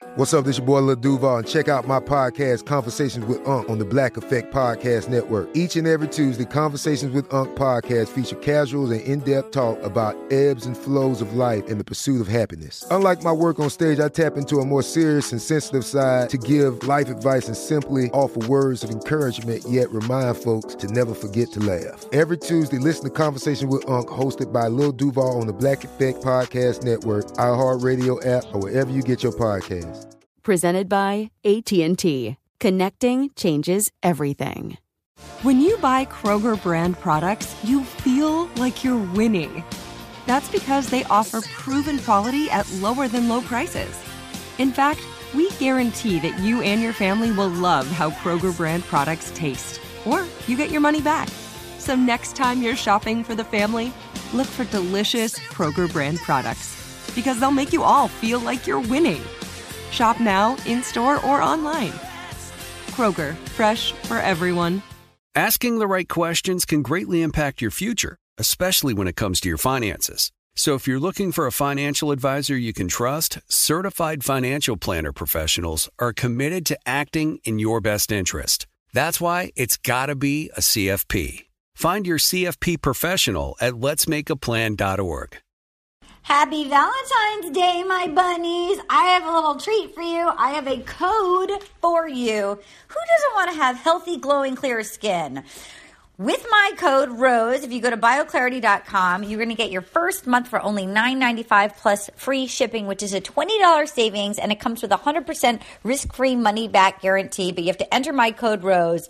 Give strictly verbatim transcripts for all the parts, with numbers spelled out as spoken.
What's up, this your boy Lil Duval, and check out my podcast, Conversations with Unc, on the Black Effect Podcast Network. Each and every Tuesday, Conversations with Unc podcast feature casuals and in-depth talk about ebbs and flows of life and the pursuit of happiness. Unlike my work on stage, I tap into a more serious and sensitive side to give life advice and simply offer words of encouragement, yet remind folks to never forget to laugh. Every Tuesday, listen to Conversations with Unc, hosted by Lil Duval on the Black Effect Podcast Network, iHeartRadio app, or wherever you get your podcasts. Presented by A T and T. Connecting changes everything. When you buy Kroger brand products, you feel like you're winning. That's because they offer proven quality at lower than low prices. In fact, we guarantee that you and your family will love how Kroger brand products taste, or you get your money back. So next time you're shopping for the family, look for delicious Kroger brand products, because they'll make you all feel like you're winning. Shop now, in-store, or online. Kroger, fresh for everyone. Asking the right questions can greatly impact your future, especially when it comes to your finances. So if you're looking for a financial advisor you can trust, certified financial planner professionals are committed to acting in your best interest. That's why it's got to be a C F P. Find your C F P professional at lets make a plan dot org. Happy Valentine's Day, my bunnies. I have a little treat for you. I have a code for you. Who doesn't want to have healthy, glowing, clear skin? With my code ROSE, if you go to bioclarity dot com, you're going to get your first month for only nine ninety-five plus free shipping, which is a twenty dollars savings, and it comes with a one hundred percent risk-free money-back guarantee, but you have to enter my code ROSE.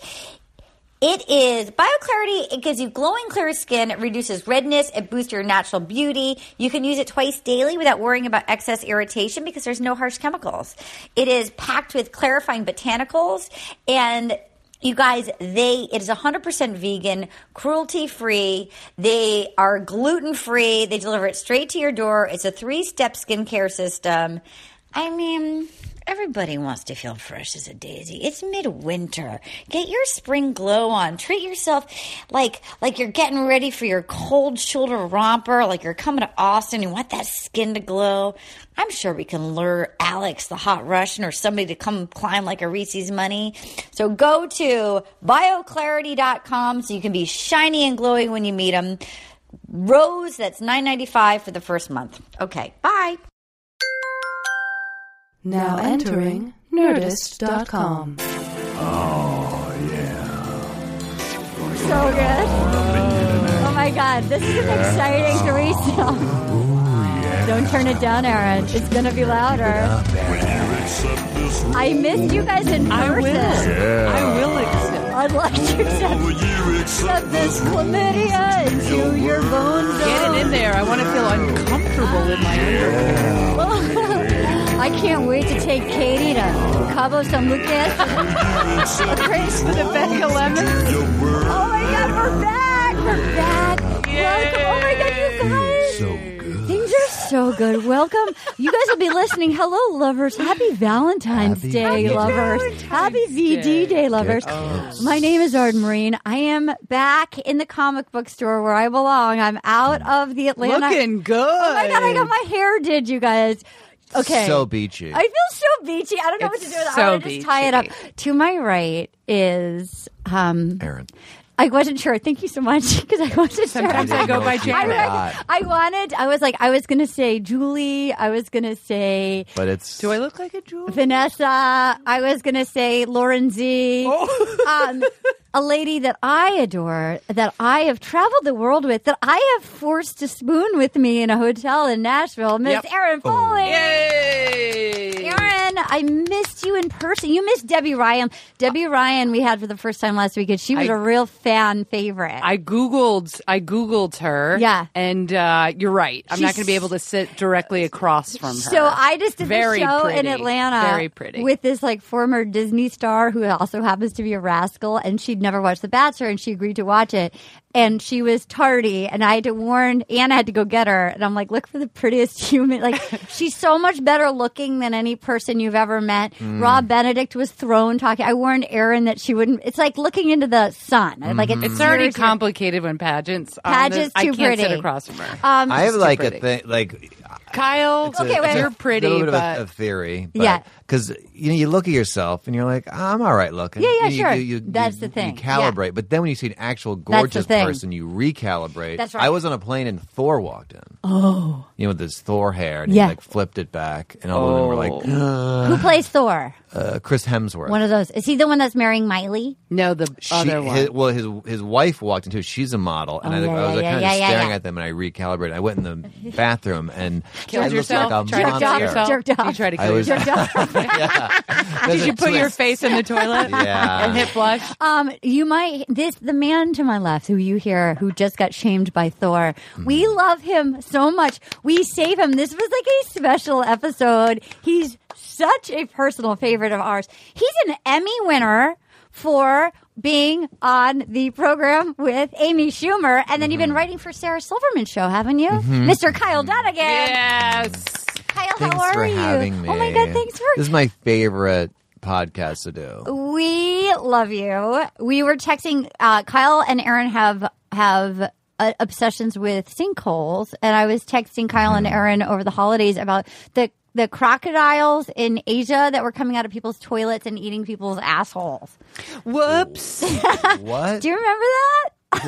It is BioClarity. It gives you glowing, clear skin. It reduces redness. It boosts your natural beauty. You can use it twice daily without worrying about excess irritation because there's no harsh chemicals. It is packed with clarifying botanicals, and you guys, they it is one hundred percent vegan, cruelty-free. They are gluten-free. They deliver it straight to your door. It's a three-step skincare system. I mean, everybody wants to feel fresh as a daisy. It's midwinter. Get your spring glow on. Treat yourself like like you're getting ready for your cold shoulder romper, like you're coming to Austin. You want that skin to glow. I'm sure we can lure Alex, the hot Russian, or somebody to come climb like a Reese's money. So go to bioclarity dot com so you can be shiny and glowing when you meet them. Rose, that's nine ninety-five for the first month. Okay, bye. Now entering Nerdist dot com. Oh, yeah. So good. Oh, my God. This is an exciting threesome. Ooh, yeah. Don't turn it down, Aaron. It's going to be louder. I missed you guys in person. I will. Yeah. I will accept. I'd like to accept, accept this chlamydia into your bones. Get it in there. I want to feel uncomfortable in my underwear. I can't wait to take Katie to Cabo San Lucas. A craze for the Becca Lemons. Oh my God, we're back! We're back! Welcome! Oh my God, you guys! So good. Things are so good. Welcome. You guys will be listening. Hello, lovers. Happy Valentine's Happy Day, Valentine's lovers. Valentine's Happy V D Day, Day, lovers. My name is Arden Marine. I am back in the comic book store where I belong. I'm out of the Atlanta. Looking good. Oh my God, I got my hair did, you guys. Okay. So beachy. I feel so beachy. I don't know It's what to do with it. so I want to just tie it up. beachy. To my right is um Aaron. I wasn't sure. Thank you so much because I wasn't Sometimes sure. I go by I, Janet. read- I wanted. I was like, I was gonna say Julie. I was gonna say But it's... Do I look like a jewel? Vanessa. I was gonna say Lauren Z. Oh. Um, a lady that I adore, that I have traveled the world with, that I have forced to spoon with me in a hotel in Nashville, Miss Yep. Erin Foley. Yay! Erin, I missed you in person. You missed Debbie Ryan. Debbie Ryan we had for the first time last week, and she was I- a real fan favorite. I googled. I googled her. Yeah. and uh, you're right. I'm not She's- going to be able to sit directly across from her. So I just did Very the show pretty. in Atlanta Very pretty. with this like former Disney star who also happens to be a rascal, and she'd never watched The Bachelor, and she agreed to watch it. And she was tardy, and I had to warn Anna had to go get her. And I'm like, look for the prettiest human. Like, she's so much better looking than any person you've ever met. Mm. Rob Benedict was thrown talking. I warned Erin that she wouldn't. It's like looking into the sun. Like it's, It's already seriously- complicated when pageants. on Pageants this- too I can't pretty. sit across from her. Um, I have too like a pretty. thing, like, Kyle, It's a- Okay, wait. it's a you're pretty, little bit but of a, a theory. Yeah. Because you know, you look at yourself and you're like, oh, I'm all right looking. Yeah, yeah, you, sure. You, you, That's you, the thing. You calibrate. But then when you see an actual the gorgeous thing. person, you recalibrate. That's right. I was on a plane and Thor walked in. Oh. You know, with this Thor hair. And Yeah. he like flipped it back. And all of them were like, Who plays Thor? uh, Chris Hemsworth. One of those. Is he the one that's marrying Miley? no, the She- other one. his- well, his his wife walked into. She's a model, and Oh, I, yeah, I was yeah, like, yeah, kind yeah, of yeah, staring yeah. at them, and I recalibrated. I went in the bathroom and Killed I looked yourself? like a Tried to monster. kill yourself? Jerked off. Did you try to I kill was- yourself? yeah. Did you put your face in the toilet Yeah. and hit flush? Um, you might this the man to my left who you hear who just got shamed by Thor. We love him so much. We save him. This was like a special episode. He's such a personal favorite of ours. He's an Emmy winner for being on the program with Amy Schumer, and then you've been writing for Sarah Silverman's show, haven't you, Mister Kyle Donegan? Yes. Kyle, Thanks how are for you? having me. Oh my God, thanks for This is my favorite podcast to do. We love you. We were texting. Uh, Kyle and Aaron have have uh, obsessions with sinkholes, and I was texting Kyle and Aaron over the holidays about the the crocodiles in Asia that were coming out of people's toilets and eating people's assholes. Whoops. What? Do you remember that?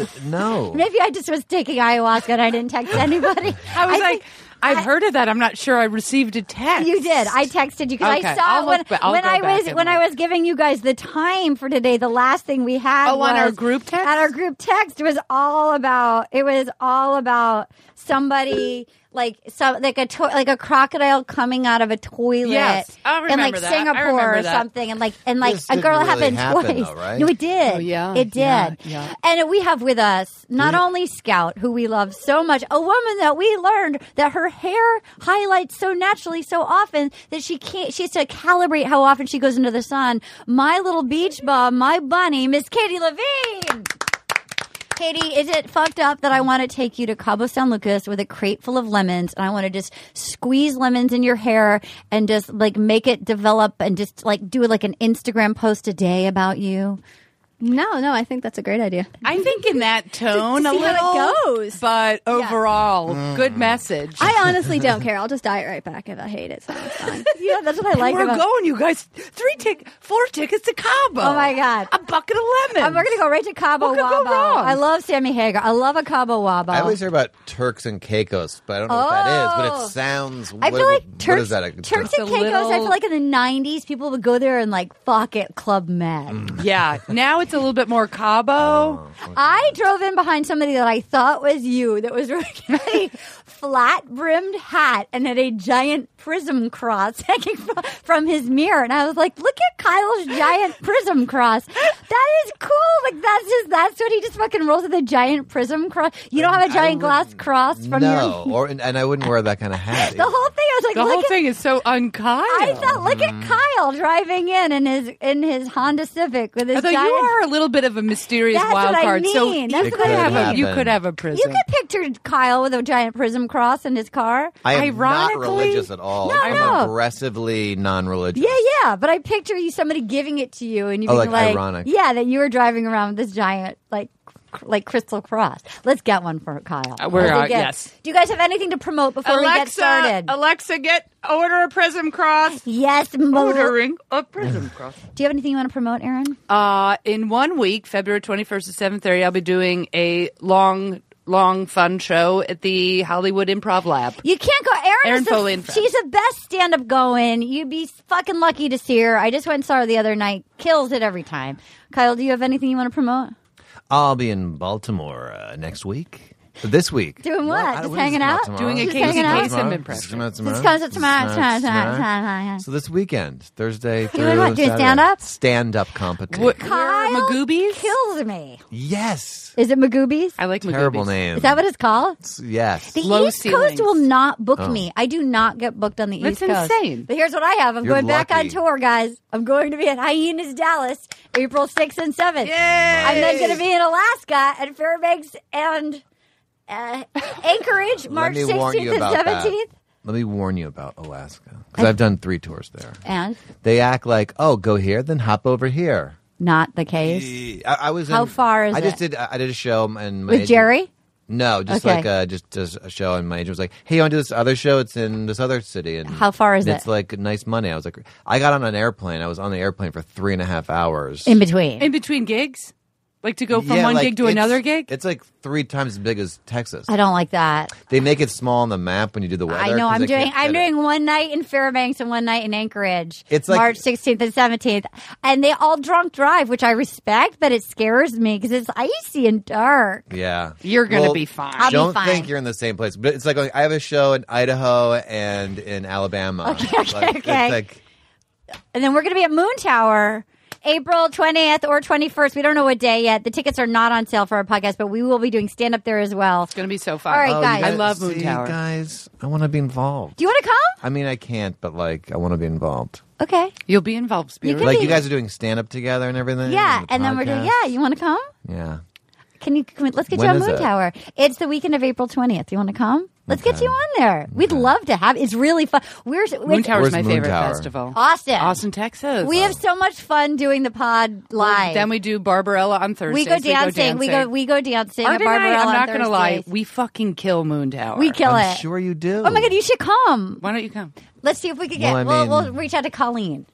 No. Maybe I just was taking ayahuasca and I didn't text anybody. I was I like, think- I've I- heard of that. I'm not sure I received a text. You did. I texted you because Okay, I saw I'll when, look ba- I'll when go I back was and when I look. was giving you guys the time for today. The last thing we had Oh, was, on our group text? At our group text, it was all about. It was all about somebody like some like a to- like a crocodile coming out of a toilet. Yes, I in remember like that. I Singapore remember or that. something, and like and like This a girl didn't really happened happen, twice. though, right? No, it did. Oh, yeah, it did. yeah, yeah. And we have with us not only Scout, who we love so much, a woman that we learned that her hair highlights so naturally so often that she can't, she has to calibrate how often she goes into the sun. My little beach bum, my bunny, Miss Katie Levine. Katie, is it fucked up that I want to take you to Cabo San Lucas with a crate full of lemons and I want to just squeeze lemons in your hair and just like make it develop and just like do like an Instagram post a day about you? No, no, I think that's a great idea. I think in that tone To a see how it little, goes. but overall, Mm. good message. I honestly don't care. I'll just diet right back if I hate it. So it's fine. Yeah, that's what I like We're about going, you guys. Three tick, four tickets to Cabo. Oh, my God. A bucket of lemons. Um, we're going to go right to Cabo What could go Wabo. wrong? I love Sammy Hagar. I love a Cabo Wabo. I always hear about Turks and Caicos, but I don't know what that is. But Oh. it sounds. I what, feel like what Turks, is that? A, Turks It's and a Caicos, I little- feel like in the nineties, people would go there and like fuck at Club Med. Yeah, now it's a little bit more Cabo. Oh. I drove in behind somebody that I thought was you that was wearing a flat brimmed hat and had a giant prism cross hanging from, from his mirror. And I was like, look at Kyle's giant prism cross. That is cool. Like, that's just, that's what he just fucking rolls with a giant prism cross. You don't have a I giant glass wouldn't- cross from no, your. or and I wouldn't wear that kind of hat. The whole thing, I was like, The look whole at thing is so un-Kyle. I thought, look Mm-hmm. at Kyle driving in in his in his Honda Civic with his Although giant. you are a little bit of a mysterious That's wild what I card, so mean. you That's could what I have a mean. you could have a prism. You could picture Kyle with a giant prism cross in his car. I am Ironically- not religious at all. No, I'm no. aggressively non-religious. Yeah, yeah, but I picture you somebody giving it to you and you Oh, being like like, ironic. yeah, that you were driving around with this giant like cr- like crystal cross. Let's get one for Kyle. Uh, we're, Let's uh, get- yes. Do you guys have anything to promote before we get started? Alexa, get order a prism cross. yes, Mo. Ordering a prism cross. Do you have anything you want to promote, Aaron? Uh, in one week, February twenty-first at seven thirty, I'll be doing a long, long, fun show at the Hollywood Improv Lab. You can't go. Erin, Erin is the, Foley and she's the best stand-up going. You'd be fucking lucky to see her. I just went and saw her the other night. Kills it every time. Kyle, do you have anything you want to promote? I'll be in Baltimore uh, next week. This week. Doing what? I Just don't- what is hanging it, out? tomorrow? Doing a Is it Casey tomorrow? Kasem Tomorrow? impression. Is it tomorrow? This comes tomorrow, Is it tomorrow, tomorrow, tomorrow? tomorrow, tomorrow. So this weekend, Thursday through Doing what? Doing Saturday. stand-up? Stand-up competition. What- Kyle Where are Magoobies? kills me. Yes. Is it Magoobies? I like Terrible Magoobies. name. Is that what it's called? Yes. The Low East ceilings. Coast will not book Oh. me. I do not get booked on the That's East Coast. insane. But here's what I have. I'm You're going back on lucky. tour, guys. I'm going to be at Hyenas Dallas, April sixth and seventh. Yay! I'm then going to be in Alaska at Fairbanks and uh, Anchorage, March Let me warn you sixteenth and about that. seventeenth. Let me warn you about Alaska. Because I've done three tours there. And They act like, oh, go here, then hop over here. not the case. I, I was How in, far is I just it? did I did a show and my With agent- Jerry? No, just Okay. like uh, just, just a show, and my agent was like, "Hey, you want to do this other show? It's in this other city." And How far is and it? It's like nice money. I was like, I got on an airplane. I was on the airplane for three and a half hours. In between. In between gigs? Like to go from Yeah, one like, gig to it's- another gig? It's like three times as big as Texas. I don't like that. They make it small on the map when you do the weather. I know. 'cause I'm they doing. can't I'm fit it. doing one night in Fairbanks and one night in Anchorage. It's like- March sixteenth and seventeenth, and they all drunk drive, which I respect, but it scares me because it's icy and dark. Yeah, You're gonna Well, be fine. I'll be don't fine. think you're in the same place, but it's like I have a show in Idaho and in Alabama. Okay, okay, Like, okay. It's like And then we're going to be at Moon Tower, April twentieth or twenty-first. We don't know what day yet. The tickets are not on sale for our podcast, but we will be doing stand up there as well. It's going to be so fun. All right, oh, you guys. I gotta- love Moon see, Tower. guys. I want to be involved. Do you want to come? I mean, I can't, but like, I want to be involved. Okay. You'll be involved, Spirit. can Like, be- you guys are doing stand up together and everything. Yeah, the and then we're doing. podcast? Yeah, you want to come? Yeah. Can you? Can we, let's get When you on is Moon it? Tower. It's the weekend of April twentieth. You want to come? Let's get Okay. you on there. We'd love to have. It's really fun. We're Moon it's- Tower's Where's my Moon favorite Tower? festival. Austin. Austin, Texas. We have so much fun doing the pod live. Then we do Barbarella on we Thursdays. go dancing. We go. We go dancing at Arden and I, Barbarella I'm not on going to lie. Thursdays. We fucking kill Moon Tower. We kill I'm it. sure you do. Oh my god, you should come. Why don't you come? Let's see if we can get. Well, I We'll, mean- we'll reach out to Colleen.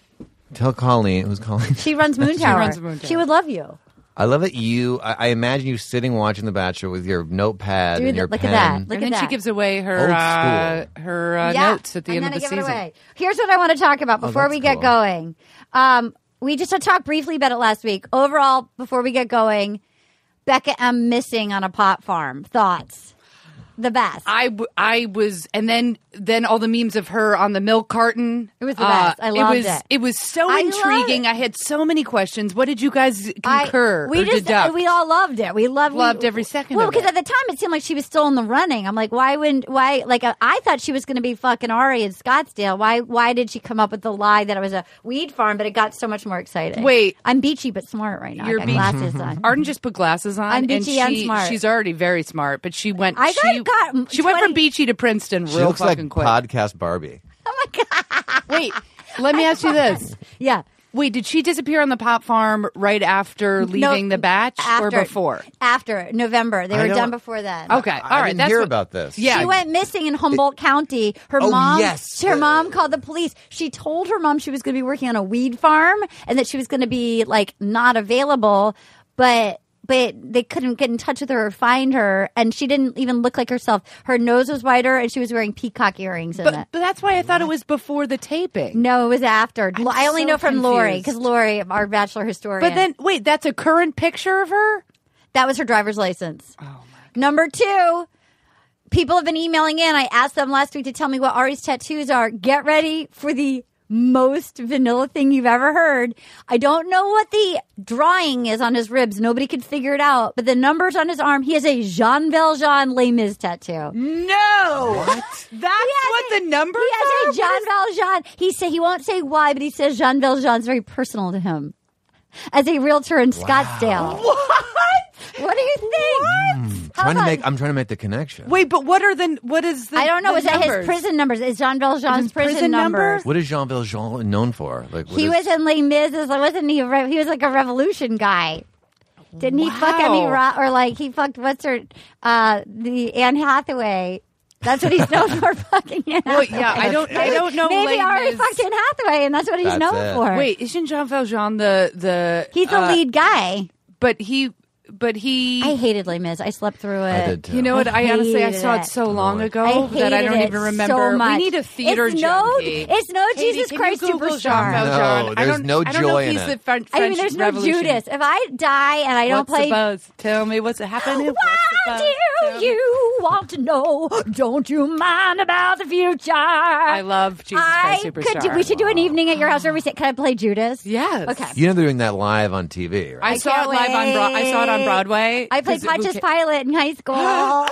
Tell Colleen. Who's Colleen? She runs Moon She Tower. runs Moon Tower. She would love you. I love that you. I, I imagine you sitting watching The Bachelor with your notepad Dude, and your look at pen. that. Look and at then she that. gives away her Old uh, school. her uh, Yeah. notes at the and end then of the I give it season. away. Here's what I want to talk about before that's we get cool. going. Um, we just talked briefly about it last week. Overall, before we get going, Becca M missing on a pot farm. Thoughts? The best. I, w- I was, and then then all the memes of her on the milk carton. It was the best. I loved it. Was, it. it was so I intriguing. love I had so many questions. What did you guys I- concur we or just deduct? we all loved it. We loved Loved we, every second Well, of because it. at the time it seemed like she was still in the running. I'm like, why wouldn't why? Like uh, I thought she was going to be fucking Ari in Scottsdale. Why why did she come up with the lie that it was a weed farm? But it got so much more exciting. Wait. I'm beachy but smart right now. You're I got beachy. glasses on. Arden just put glasses on. I'm and beachy and she, smart. She's already very smart, but she went. I got- she, got she went from twenty Beachy to Princeton She real looks like fucking quick. podcast Barbie. Oh my god! Wait, let me ask you this. Yeah. Wait, did she disappear on the pop farm right after leaving No, the batch after, or before? After November, they I were don't- done before then. Okay, I all right. didn't that's hear what- about this. Yeah, She went missing in Humboldt County. Her Oh, mom, yes. her mom called the police. She told her mom she was going to be working on a weed farm and that she was going to be like not available, but but they couldn't get in touch with her or find her, and she didn't even look like herself. Her nose was wider, and she was wearing peacock earrings in But, it. but that's why I thought it was before the taping. No, it was after. I'm I only so know from Lori confused. because Lori, our Bachelor historian. But then, wait, that's a current picture of her? that was her driver's license. Oh my! Number two. People have been emailing in. I asked them last week to tell me what Ari's tattoos are. Get ready for the most vanilla thing you've ever heard. I don't know what the drawing is on his ribs. Nobody could figure it out. But the numbers on his arm, he has a Jean Valjean Les Mis tattoo. No. What? That's what a- the numbers He has are? a Jean Valjean. He say he won't say why, but he says Jean Valjean is very personal to him. As a realtor in Scottsdale. What? What do you think? I'm How trying to about- make. I'm trying to make the connection. Wait, but what are the, what is the I don't know. the Is that his numbers? prison numbers? Is Jean Valjean's His prison, prison numbers? numbers? What is Jean Valjean known for? Like what He is- was in Les Mis. as- Wasn't he? a re- He was like a revolution guy. Didn't he fuck Emmy Wow. Ro- or like he fucked what's her uh, the Anne Hathaway? That's what he's known for, fucking Anne Well, Hathaway. yeah, I don't, I don't know. Maybe Les already Mis. fucked Anne Hathaway, and that's what he's That's known it. for. Wait, isn't Jean Valjean the the? he's the uh, lead guy. But he, but he. I hated Les Mis. I slept through it. I did too. You know what? I I, honestly I hated saw it it. so long ago I hated that I don't it even remember. so much. We need a theater it's no, junkie. It's no Katie, Jesus can Christ you Google superstar. Jean Valjean? No, I there's don't- no I don't know joy if in he's it. the French, I mean, French there's no Revolution. Judas. If I die and I don't What's play, the buzz? Tell me what's happening. What's the why buzz? do Tell me. you want to know? Don't you mind about the future? I love Jesus I Christ Superstar. could do. We should do an evening at your house where we say, "Can I play Judas?" Yes. Okay. You know they're doing that live on T V, right? I, I saw can't it live on. Bro- I saw it on wait. Broadway. I played 'cause it- Pontius we- Pilate in high school.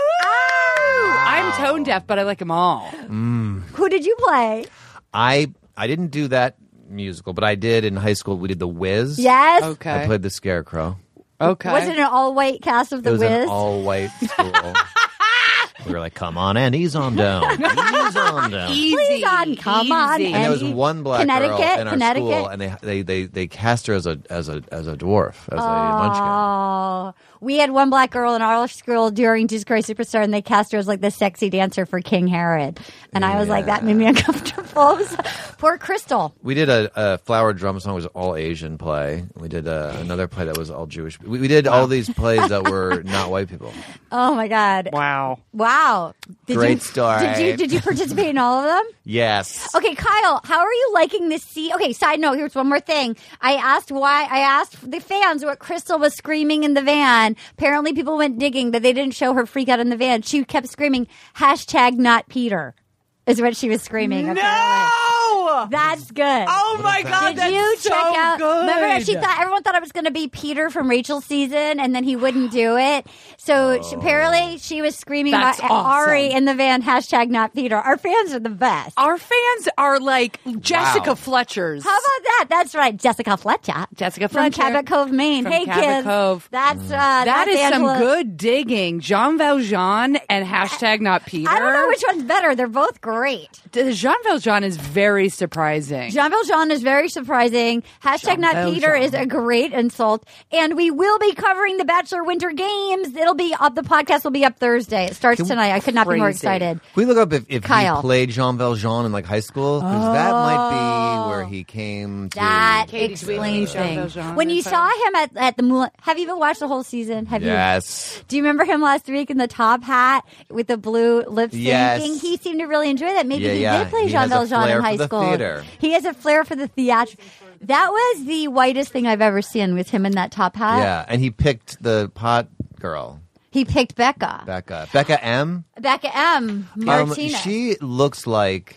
Oh! I'm tone deaf, but I like them all. Who did you play? I I didn't do that musical, but I did in high school. We did The Wiz. Yes. Okay. I played the Scarecrow. Okay. Was it an all-white cast of It The was Wiz? an all-white school. We were like, come on and ease on down. Ease on down. Easy. Please on, come on. easy. And there was Andy. one black Connecticut, girl in our Connecticut. school, and they, they they they cast her as a as a as a dwarf, as a munchkin. Oh, we had one black girl in our school during Jesus Christ Superstar, and they cast her as like the sexy dancer for King Herod. And I was like, that made me uncomfortable. Poor Crystal. We did a, a Flower Drum Song, was all Asian play. We did uh, another play that was all Jewish. We, we did all these plays that were not white people. Oh my God. Wow. Wow. Did Great you, story. Did you did you participate in all of them? Yes. Okay, Kyle, how are you liking this scene? Okay, side note, here's one more thing. I asked why I asked the fans what Crystal was screaming in the van. Apparently people went digging that they didn't show her freak out in the van. She kept screaming, hashtag not Peter, is what she was screaming. No! Apparently. That's good. Oh my God, Did that's you so check out? good. Remember, she thought everyone thought it was going to be Peter from Rachel's season, and then he wouldn't do it. So she, apparently, she was screaming That's about awesome. Ari in the van. Hashtag not Peter. Our fans are the best. Our fans are like Jessica Wow. Fletcher's. How about that? That's right, Jessica Fletcher. Jessica From Fletcher. Cabot Cove, Maine. From Hey, Cabot kids. Cove. That's uh, That that's is Angela. some good digging. Jean Valjean and hashtag not Peter. I don't know which one's better. They're both great. Jean Valjean is very surprising. Jean Valjean is very surprising. Hashtag Jean not Valjean. Peter is a great insult. And we will be covering the Bachelor Winter Games. It'll be up. The podcast will be up Thursday. It starts tonight. I could not be more Crazy. excited. Can we look up if, if Kyle. he played Jean Valjean in like high school? Because that might be where he came to. That Katie explains Tweedy, Jean things. Valjean, When you that's saw right. him at, at the Moulin, have you even watched the whole season? Have you? Yes. Do you remember him last week in the top hat with the blue lip syncing? Yes. He seemed to really enjoy that. Maybe Yeah, he yeah. did play He Jean has a Valjean flair in for high the school. theater. He has a flair for the theater. That was the whitest thing I've ever seen with him in that top hat. Yeah, and he picked the pot girl, He picked Becca. Becca. Becca M. Becca M. Um, Martinez. she looks like,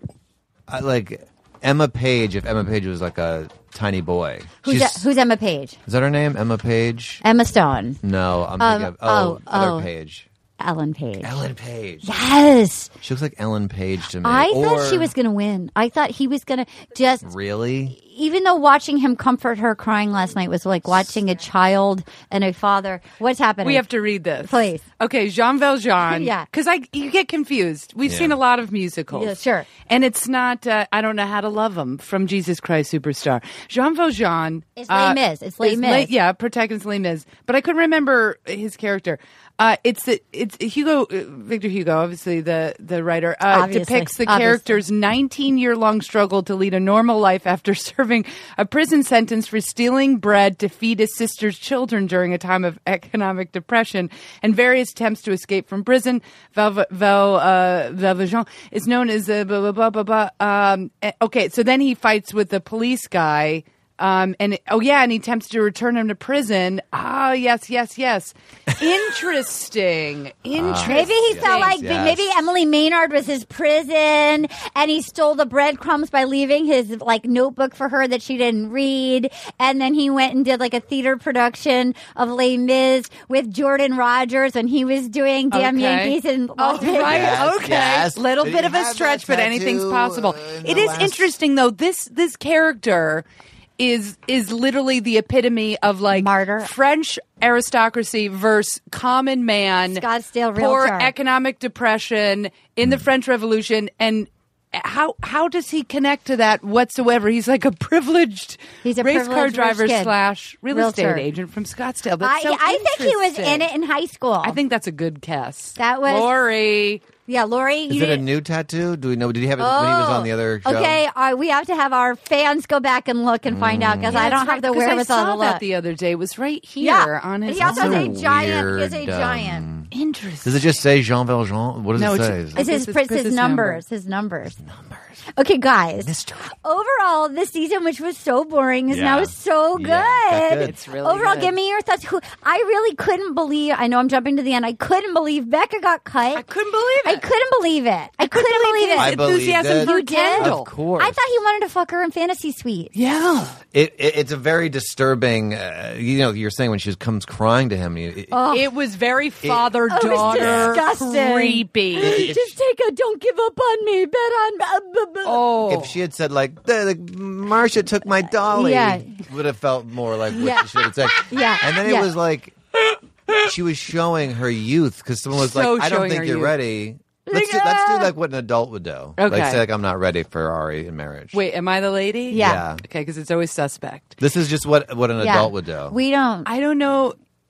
uh, like Emma Page. If Emma Page was like a tiny boy. who's, She's- that, who's Emma Page? Is that her name? Emma Page? Emma Stone. No, I'm Um, thinking of oh, oh, other oh. Page. Ellen Page. Ellen Page. Yes. She looks like Ellen Page to me. I Or- thought she was going to win. I thought he was going to just, Really? even though watching him comfort her crying last night was like watching a child and a father. What's happening? We have to read this. Please. Okay, Jean Valjean. Yeah. Because I you get confused. We've Yeah. seen a lot of musicals. Yeah, sure. And it's not, uh, I don't know how to love him from Jesus Christ Superstar. Jean Valjean. It's Les Mis. It's Les is Mis. Les- yeah, protagonist Les Mis. But I couldn't remember his character. Uh, it's the, it's Hugo, uh, Victor Hugo, obviously the, the writer, uh, Obviously. depicts the Obviously. character's nineteen year long struggle to lead a normal life after serving a prison sentence for stealing bread to feed his sister's children during a time of economic depression and various attempts to escape from prison. Val, Val, uh, Valjean is known as a blah, blah, blah, blah, blah. Um, eh, okay, so then he fights with the police guy. Um, and oh yeah, and he attempts to return him to prison. Ah, yes, yes, yes. Interesting. Interesting. Maybe he felt like yes. maybe Emily Maynard was his prison, and he stole the breadcrumbs by leaving his like notebook for her that she didn't read, and then he went and did like a theater production of Les Mis with Jordan Rogers when he was doing Damn Okay. Yankees in Las Oh, Vegas. right. Yes, okay. yes. Little Did bit he of a have stretch, that but anything's tattoo, possible. uh, in It the is last- interesting though. This this character is is literally the epitome of like Martyr. French aristocracy versus common man, Scottsdale poor realtor. economic depression in the French Revolution, and how how does he connect to that whatsoever? He's like a privileged He's a race car privileged driver rich kid. slash real Realtor. estate agent from Scottsdale. That's I, so I think he was interesting. in it in high school. I think that's a good guess. That was- Lori. yeah, Lori. Is you it a didn't- new tattoo? Do we know? Did he have it when he was on the other show? Okay, uh, we have to have our fans go back and look and find out because I don't have the wherewithal I saw to that look. the other day. It was right here yeah, on his. he also has That's a a giant. He has a weird, giant. um, Interesting. Does it just say Jean Valjean? What does No, it it's- say? it's- It's his, It's pris- his his number. numbers. His numbers. Okay, guys. Mystery. Overall, this season, which was so boring, is Yeah. now so good. Yeah, got good. It's really Overall, good. give me your thoughts. Who I really couldn't believe. I know I'm jumping to the end. I couldn't believe Becca got cut. I couldn't believe it. I couldn't believe it. I, couldn't believe it. I believed enthusiasm it. for You did? Kendall. Of course. I thought he wanted to fuck her in Fantasy Suite. Yeah. It, it, it's a very disturbing. Uh, you know, you're saying when she comes crying to him. It, It was very father Oh, it was daughter disgusting. creepy. Just take a don't give up on me. Bet on. Uh, bu- bu- Oh. If she had said like, the, the, Marcia took my dolly, Yeah. would have felt more like what Yeah. she should have said. Yeah. And then it Yeah. was like, she was showing her youth because someone was So like, "I don't showing think her you're youth. ready." Let's do, let's do like what an adult would do. Okay. Like say like I'm not ready for Ari in marriage. Wait, am I the lady? Yeah. Yeah. Okay, because it's always suspect. This is just what what an Yeah. adult would do. We don't. I don't know.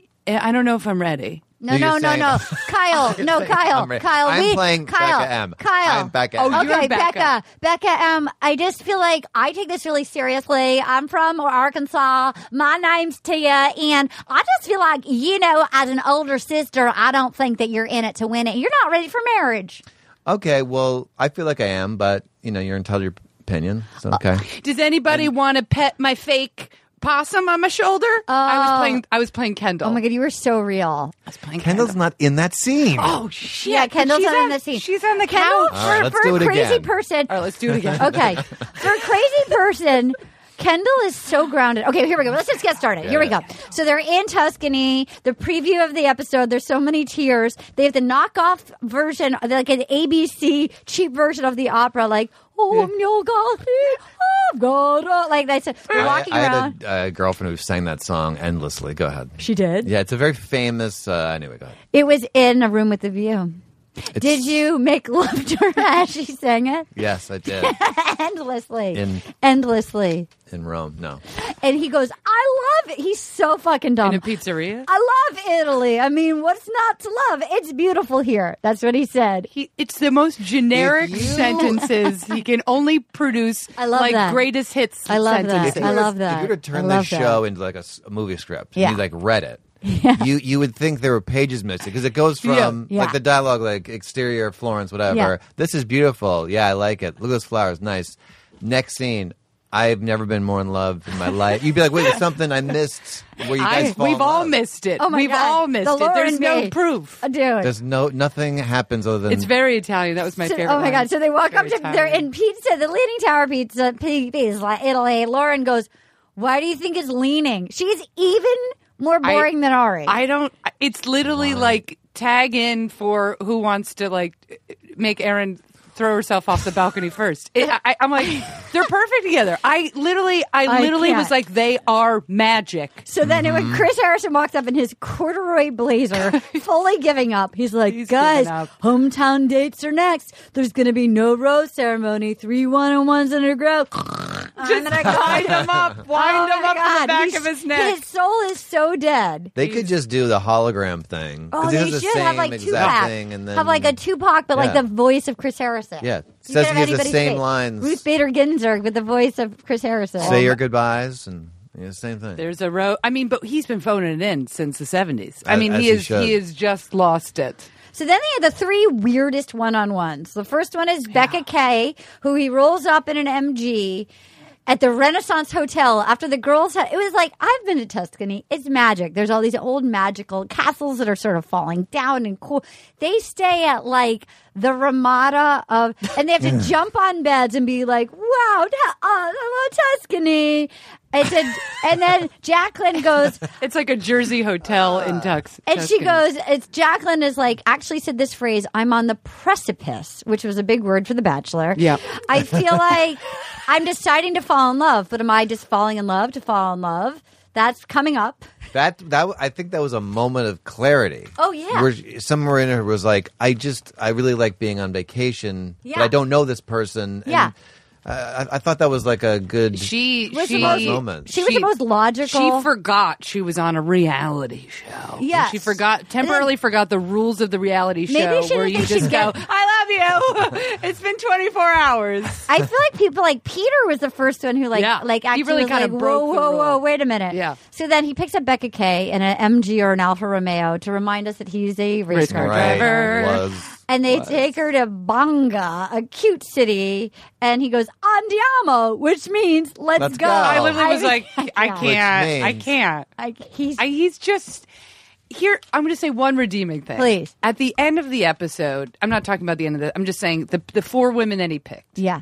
I don't know if I'm ready. No, So no, you're no, saying- no. Kyle, no, Kyle, I'm ready. Kyle. I'm we, playing Kyle, Becca M. Kyle. I'm Becca Oh, M. you're Okay, Becca. Becca. Becca M. I just feel like I take this really seriously. I'm from Arkansas. My name's Tia, and I just feel like, you know, as an older sister, I don't think that you're in it to win it. You're not ready for marriage. Okay, well, I feel like I am, but you know, you're entitled to your opinion. So okay. Does anybody want to pet my fake possum on my shoulder? I was playing. I was playing Kendall. Oh my God, you were so real. I was playing Kendall's Kendall. not in that scene. Oh shit! Yeah, Kendall's She's not on, in the scene. She's on the Kendall, couch. All right, for, let's for do a it crazy again. person. All right, let's do it again. Okay. For a crazy person, Kendall is so grounded. Okay, here we go. Let's just get started. Here we go. So they're in Tuscany. The preview of the episode, there's so many tears. They have the knockoff version, like an A B C cheap version of the opera, like, oh, mio gatti, I've got a-" like they said. They're I, walking I around. had a, a girlfriend who sang that song endlessly. Go ahead. She did? Yeah, it's a very famous. Uh, anyway, go ahead. It was in A Room with a View. It's- Did you make love to her as she sang it? Yes, I did. Endlessly. In- Endlessly. In Rome, no. And he goes, I love it. He's so fucking dumb. In a pizzeria. I love Italy. I mean, what's not to love? It's beautiful here. That's what he said. He, it's the most generic If you- sentences. He can only produce I love like that. greatest hits I love that. sentences. If you I were to- love that. If you were to I turn love this that. show into like a, s- a movie script, Yeah. and you like read it, you you would think there were pages missing because it goes from Yeah. like the dialogue, like exterior Florence, whatever. Yeah. This is beautiful. Yeah, I like it. Look at those flowers, nice. Next scene. I've never been more in love in my life. You'd be like, wait, there's something I missed where you guys I, fall we've in all love. missed it. Oh my we've God. all missed The it. There's Lauren no me. proof. Dude. There's no nothing happens other than It's very Italian. That was my So- favorite. oh my line. God. So they walk Very up to, they're Italian. in pizza, the Leaning Tower Pizza, P- Pizza, Italy. Lauren goes, why do you think it's leaning? She's even more I- boring than Ari. I don't. It's literally like tag in for who wants to like make Erin throw herself off the balcony first. It, I, I'm like, they're perfect together. I literally, I, I literally can't. was like, they are magic. So then Mm-hmm. when Chris Harrison walks up in his corduroy blazer, fully giving up, he's like, He's guys, giving up. hometown dates are next. There's going to be no rose ceremony. Three one-on-ones in a row. I'm Just gonna go. wind him up, wind Oh him my up to God. the back He's- of his neck. His soul is so dead. they could just do the hologram thing. 'Cause Oh, it they has the should same have like exact Tupac. thing, and then have like a Tupac, but like Yeah. the voice of Chris Harrison. Yeah. You Says could he have has the anybody same say- lines. Ruth Bader Ginsburg with the voice of Chris Harrison. say your goodbyes and yeah, same thing. There's a row. I mean, but he's been phoning it in since the seventies. I As- mean, as he he is should. he has just lost it. So then they had the three weirdest one-on-ones. The first one is Becca K, who he rolls up in an M G at the Renaissance Hotel after the girls had. It was like, I've been to Tuscany. It's magic. There's all these old magical castles that are sort of falling down and cool. They stay at like the Ramada of, and they have to jump on beds and be like, wow, ta- uh, hello, Tuscany. It's a, and then Jacqueline goes, It's like a Jersey hotel in Tux. and she Tuscany. goes, it's Jacqueline is like, actually said this phrase, I'm on the precipice, which was a big word for The Bachelor. Yeah. I feel like I'm deciding to fall in love, but am I just falling in love to fall in love? That's coming up. That that I think that was a moment of clarity. Oh, yeah. where somewhere in her was like, I just I really like being on vacation, Yeah. but I don't know this person. And, Yeah. uh, I, I thought that was like a good. She Was she the most, moment. she was the most logical. She forgot she was on a reality show. Yes. She forgot temporarily forgot the rules of the reality Maybe show she didn't where you think just she'd go, get- I love you. It's been twenty-four hours. I feel like people like Peter was the first one who like Yeah. like He actually really was kinda like, broke whoa, the whoa, whoa, rule. wait a minute. Yeah. So then he picks up Becca K in an M G or an Alfa Romeo to remind us that he's a race Race car car right, driver. was And they was. take her to Banga, a cute city, and he goes Andiamo, which means let's, Let's go. go. I literally was like, I can't. can't. I means- can't. I, he's I, he's just here. I'm going to say one redeeming thing. Please. At the end of the episode, I'm not talking about the end of the. I'm just saying the the four women that he picked. yeah.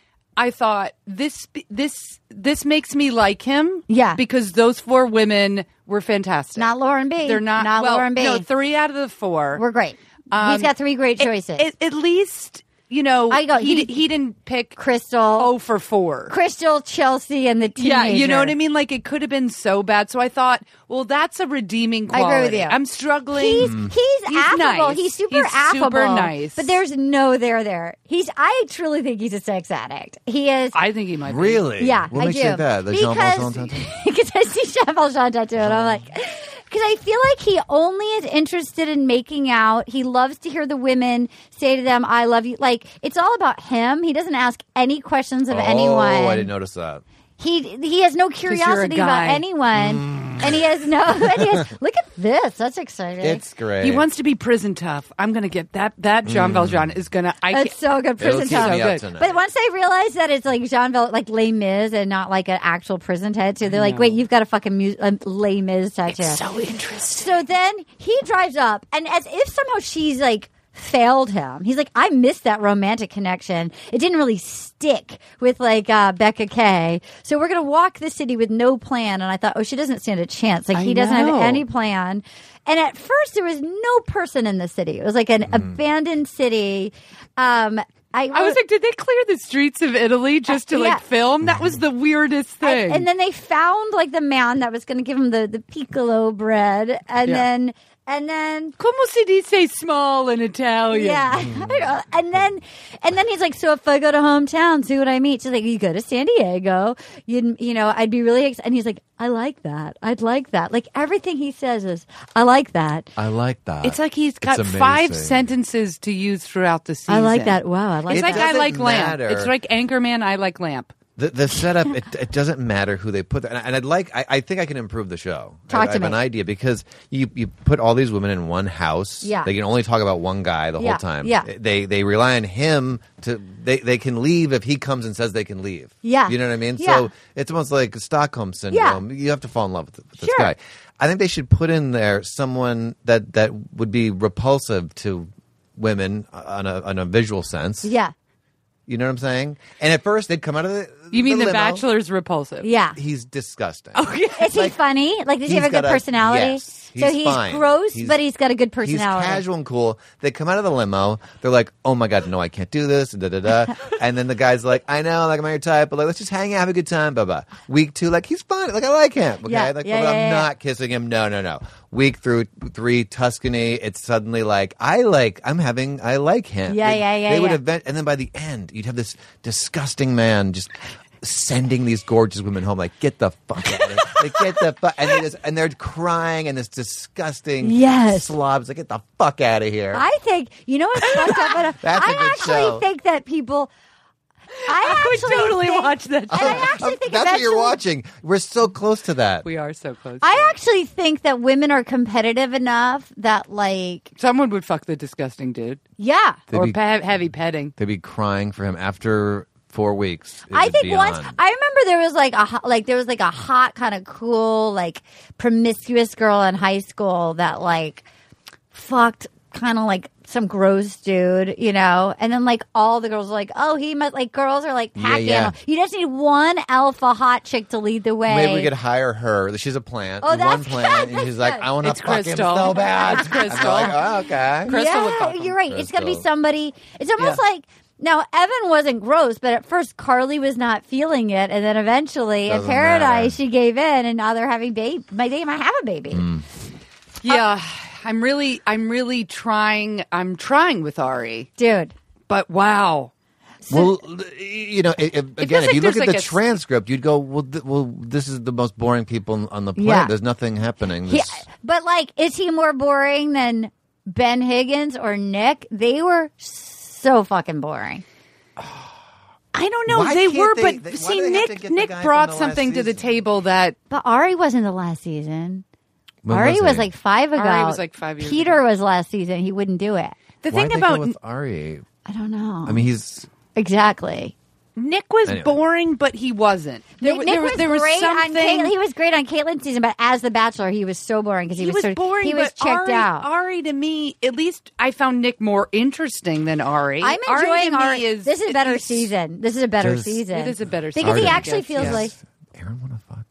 I thought this this this makes me like him. Yeah. because those four women were fantastic. Not Lauren B. They're not. Not well, Lauren B. No, three out of the four. We're great. Um, He's got three great at- choices. At, at least you know, I go, he, he- he didn't pick Crystal, oh for four. Crystal, Chelsea, and the teenager. Yeah, you know what I mean? Like, it could have been so bad. So I thought, well, that's a redeeming I quality. agree with you. I'm struggling. He's he's, He's affable. nice. He's super He's affable. super nice. But there's no there there. He's. I truly think he's a sex addict. He is. I think he might be. Really? Yeah, What I makes do. you think that? The Jean Valjean tattoo? Because I see Jean Valjean tattoo, and I'm like, because I feel like he only is interested in making out. He loves to hear the women say to them, "I love you." Like, it's all about him. He doesn't ask any questions of oh, anyone. I didn't notice that. He he has no you're a curiosity guy. about anyone, and he has no. And he has, look at this. That's exciting. It's great. He wants to be prison tough. I'm going to get that. That Jean Valjean is going to. It's so good. It'll Prison keep tough. me up good. tonight. But once they realize that it's like Jean Val, like Les Mis and not like an actual prison tattoo, they're like, wait, you've got a fucking mu- a Les Mis tattoo. so interesting. So then he drives up, and as if somehow she's like failed him. He's like, I missed that romantic connection. It didn't really stick with like uh, Becca Kay. So we're gonna walk the city with no plan. And I thought, oh, she doesn't stand a chance. Like I he doesn't know. have any plan. And at first, there was no person in the city. It was like an Mm. abandoned city. Um, I, I was like, did they clear the streets of Italy just to Uh, yeah. like film? That was the weirdest thing. And, and then they found like the man that was going to give him the, the piccolo bread, and Yeah. then and then Como si dice small in Italian? yeah, I don't know. And then and then he's like, so if I go to hometown, who would I meet? She's like, you go to San Diego, you you know, I'd be really excited. And he's like, I like that. I'd like that. Like everything he says is, I like that. I like that. It's like he's got It's five amazing. sentences to use throughout the season. I like that. Wow, I like It's that. like I doesn't like lamp. matter. It's like Anchorman. I like lamp. The, the setup, it, it doesn't matter who they put there. And, and I'd like, I, I think I can improve the show. Talk I, to I have me. an idea because you, you put all these women in one house. Yeah. They can only talk about one guy the Yeah, whole time. yeah. They, they rely on him to, they, they can leave if he comes and says they can leave. Yeah. You know what I mean? Yeah. So it's almost like Stockholm syndrome. You have to fall in love with, with this Sure. guy. I think they should put in there someone that, that would be repulsive to women on a, on a visual sense. Yeah, You know what I'm saying? And at first they'd come out of the You mean the, limo. Bachelor's repulsive? yeah. He's disgusting. Is he funny? Like, does he he's have a good got a- personality? yes, so he's he's fine. gross, He's- but he's got a good He's personality. casual and cool. They come out of the limo. They're like, "Oh my god, no, I can't do this." Da da da. And then the guy's like, "I know, like I'm not your type, but like let's just hang out, have a good time." Blah blah. Week two, like he's fun. Like I like him. Okay, Yeah, like yeah, but yeah, I'm yeah. not kissing him. No, no, no. Week through three, Tuscany. It's suddenly like I like. I'm having. I like him. Yeah, They- yeah, yeah, They would yeah. event, and then by the end, you'd have this disgusting man just sending these gorgeous women home. Like get the fuck out of here. Like get the fuck. And they just and they're crying and this disgusting Yes. slobs. Like get the fuck out of here. I think you know what's fucked up. About That's a I good actually show. think that people. I, I would actually totally think, watch that And I show. actually think That's what you're eventually- watching. We're so close to that. We are so close. I actually think that women are competitive enough that, like, Someone would fuck the disgusting dude. yeah. They'd or be- pe- heavy petting. They'd be crying for him after four weeks. It I would think be once on. I remember there was like a hot, like there was like a hot kind of cool like promiscuous girl in high school that like fucked kind of like some gross dude, you know, and then like all the girls were like, oh, he must like girls are like pack Yeah, yeah. animal. You just need one alpha hot chick to lead the way. Maybe we could hire her. She's a plant. Oh, one that's plant, good, and she's that's like, good. "I want to It's fuck him Crystal. so bad." It's Crystal. I'm like, "Oh, okay." Crystal would yeah, fuck him. you're right. It's got to be Crystal. somebody. It's almost Yeah. like now Evan wasn't gross, but at first Carly was not feeling it, and then eventually Doesn't in Paradise matter. she gave in, and now they're having baby. My they might have a baby. Mm. Yeah, I'm really, I'm really trying. I'm trying with Ari, Dude. but wow. Well, you know, if, again, feels if like you look there's at like the a- transcript, you'd go, "Well, th- well, this is the most boring people on the planet. Yeah. There's nothing happening." He, This- but like, is he more boring than Ben Higgins or Nick? They were so fucking boring. I don't know. Why They can't were, they- but they- why see, do they have to Nick get the Nick guy brought from the last something to the season? table that But Ari wasn't the last season. When Ari was was, he? like five ago. Ari was like five years Peter ago. was last season. He wouldn't do it. the Why'd thing they go about with Ari. I don't know. I mean, he's exactly. Nick was Anyway. boring, but he wasn't. There, Nick, wa- Nick there, was there was great on something. Caitlyn. He was great on Caitlin's season, but as the Bachelor, he was so boring because he, he was sort of- boring. He was but checked Ari, out. Ari, to me, at least I found Nick more interesting than Ari. I'm Ari enjoying to me Ari. Is, this is a better is- season. This is a better Does- season. It is a better because season, he I actually guess, feels yes. like Aaron want to fuck.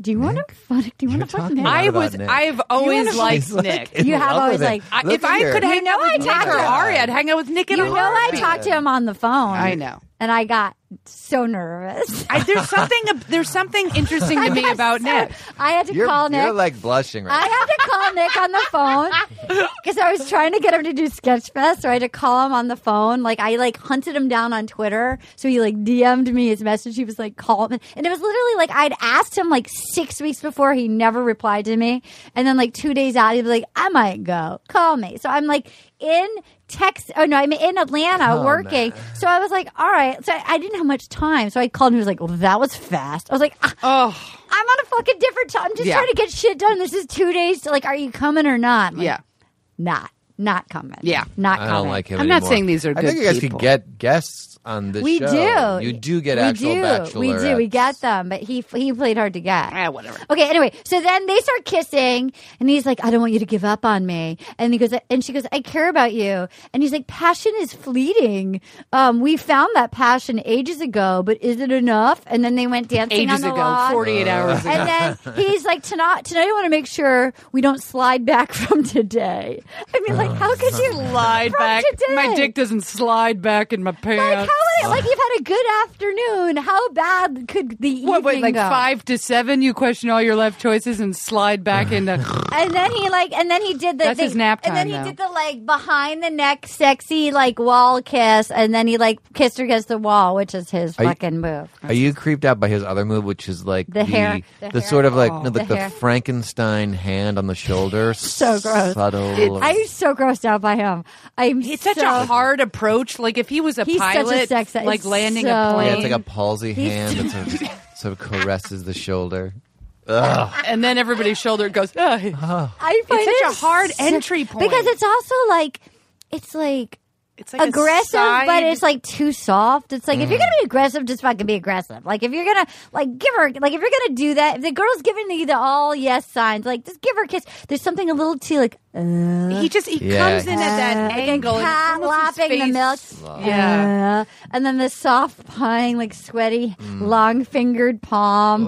Do you want to fuck? Do you want to fuck talking Nick? about I about was. Nick. I've always She's liked like Nick. in You have love always with it. like- I, Look if at I her. could hang You know out with I Nick talked or to- Ari, I'd hang out with Nick and You know, I Ari. talked to him on the phone. I know. and I got so nervous. I, there's something. There's something interesting to me about Nick. I had to You're, call Nick. you're like blushing right I had to call Nick on the phone because I was trying to get him to do Sketchfest, so I had to call him on the phone. Like I like hunted him down on Twitter, so he like D M'd me his message. He was like, "Call me," and it was literally like I'd asked him like six weeks before. He never replied to me, and then like two days out, he'd be like, "I might go. Call me." So I'm like in Texas. Oh no, I'm in Atlanta Oh, working. man. So I was like, "All right." So I, I didn't have much time, so I called him. He was like, "Well, that was fast." I was like, ah, Oh, I'm on a fucking different time. I'm just Yeah. trying to get shit done. This is two days. To, like, are you coming or not? Like, yeah. Not. Not coming. Yeah. Not I coming. don't like him I'm not anymore. saying these are I good think you guys people. could get guests on this We show. do. You do get we actual do. bachelorettes. We do. We get them, but he he played hard to get. Ah, whatever. Okay, anyway, so then they start kissing, and he's like, I don't want you to give up on me. And he goes, and she goes, I care about you. And he's like, passion is fleeting. Um, we found that passion ages ago, but is it enough? And then they went dancing on Ages the ago, lawn. forty-eight hours ago. And then he's like, tonight, tonight I want to make sure we don't slide back from today. I mean, like, how could you Slide from back. today? My dick doesn't slide back in my Like, pants. how, like, you've had a good afternoon. How bad could the evening What, wait, like go? five to seven? You question all your life choices and slide back into. And then he like, and then he did the. That's the- his nap And then time, he though. did the like behind the neck, sexy like wall kiss, and then he like kissed her against the wall, which is his Are you- fucking move. Are you creeped out by his other move, which is like The hair. The the hair. sort of like Oh. no, like The the, hair. Frankenstein hand on the shoulder? So gross. Subtle. I'm so grossed out by him. I'm. It's such so, a hard approach. Like if he was a He's such a pilot, sex- like it's landing so- a plane, yeah, it's like a palsy He's- hand that sort of, just, sort of caresses the shoulder. Ugh. and then everybody's shoulder goes. "Ugh." I find It's such it a hard so- entry point. because it's also like, it's like. It's like a aggressive, side- but it's like too soft. It's like if you're gonna be aggressive, just fucking be aggressive. Like if you're gonna like give her, like if you're gonna do that, if the girl's giving you the all yes signs, like just give her a kiss. There's something a little too like uh, he just he Yeah. comes in at that like angle, a and cat it's almost his lapping the face- milk. Yeah. Uh, and then the soft pawing, like sweaty, Mm. long fingered palm.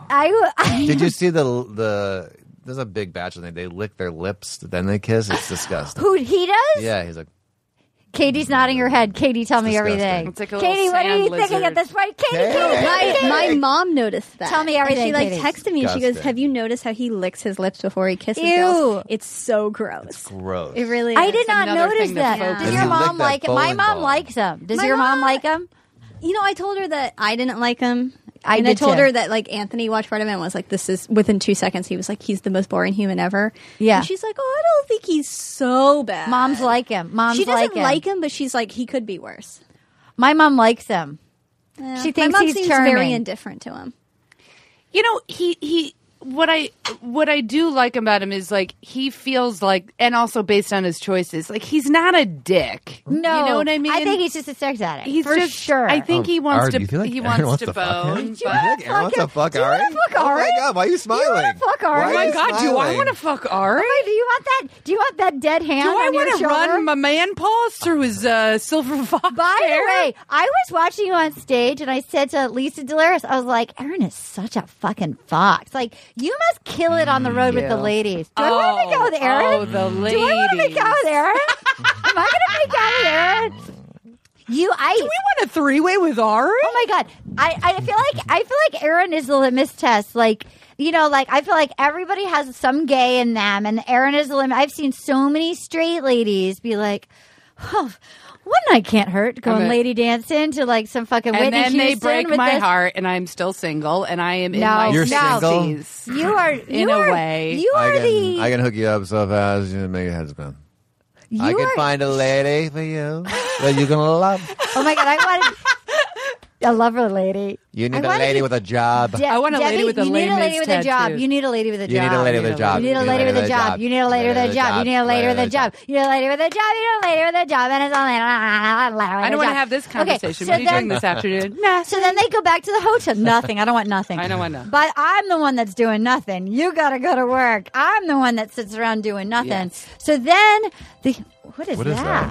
I, I Did you see the the? There's a big bachelor thing. They lick their lips, then they kiss. It's disgusting. who he does? Yeah, he's like. Katie's nodding her head. Katie, tell me disgusting. everything. It's like a little Katie, what are sand you thinking lizard. at this point? Katie, Hey. Katie, My, Katie. my mom noticed that. Tell me everything, And she like Katie. texted me and she goes, Disgusting. have you noticed how he licks his lips before he kisses Ew. girls? It's so gross. Gross. It really I is. did not another notice thing to that. focus Does on. your Does he mom lick that like him? My bowling mom ball? likes him. Does My your mom mom- like him? You know, I told her that I didn't like him. I and did I told too. her that like Anthony watched part of it and was like, this is within two seconds. He was like, he's the most boring human ever. Yeah. And she's like, oh, I don't think he's so bad. Moms like him. Moms she doesn't like him. like him, but she's like, he could be worse. My mom likes him. Yeah. She thinks my mom he's seems charming. very indifferent to him. You know, he he. What I what I do like about him is like he feels like, and also based on his choices, like he's not a dick. No, you know what I mean. I think he's just a sex addict. He's for just, sure. I think he wants Ari, to. do you feel like he Aaron wants, wants to to fuck bone. him? but- Do you think Aaron wants to fuck do you Ari? wanna fuck Oh Ari? my god, why are you smiling? You wanna fuck Ari? Why Oh are my you god, do I smiling? want to fuck Ari? Wait, do you want that? Do you want that dead hand? Do I on your want to shoulder? run my man paws through his uh, silver fox By hair? the way, I was watching you on stage, and I said to Lisa Delaris, I was like, "Aaron is such a fucking fox. Like, you must kill it on the road with the ladies. Do I want to make out with Aaron? Oh, the ladies. Do I want to make out with Aaron? Am I going to make out with Aaron? You, I. Do we want a three way with Ari? Oh my god, I, I feel like I feel like Aaron is the litmus test. Like, you know, like I feel like everybody has some gay in them, and Aaron is the limit. I've seen so many straight ladies be like, "Oh, one night can't hurt." Going I'm a- lady dancing to like some fucking And Whitney then they Houston break with my this. heart, and I'm still single, and I am in No, my You're no. single? sixties. You are In you a are, way. You I are can, the. I can hook you up so fast you make your head spin. you I can are, find a lady for you that you're gonna love. Oh my god, I wanted. I love her, lady. You need I a wanted lady to- with a job. De- I want a lady Debbie, with a you need a layman's lady with a job. tattoo. You need a lady with a job. You need a lady with a job. You need a lady with a job. You need a lady with a job. You need a lady with a job. You need a lady with a job. You need a lady with a job. And it's only. I don't want to have this conversation. so what are you then- doing this afternoon? Nah. So then they go back to the hotel. Nothing. I don't want nothing. I don't want nothing. But I'm the one that's doing nothing. You got to go to work. I'm the one that sits around doing nothing. Yes. So then the what is What is that? that?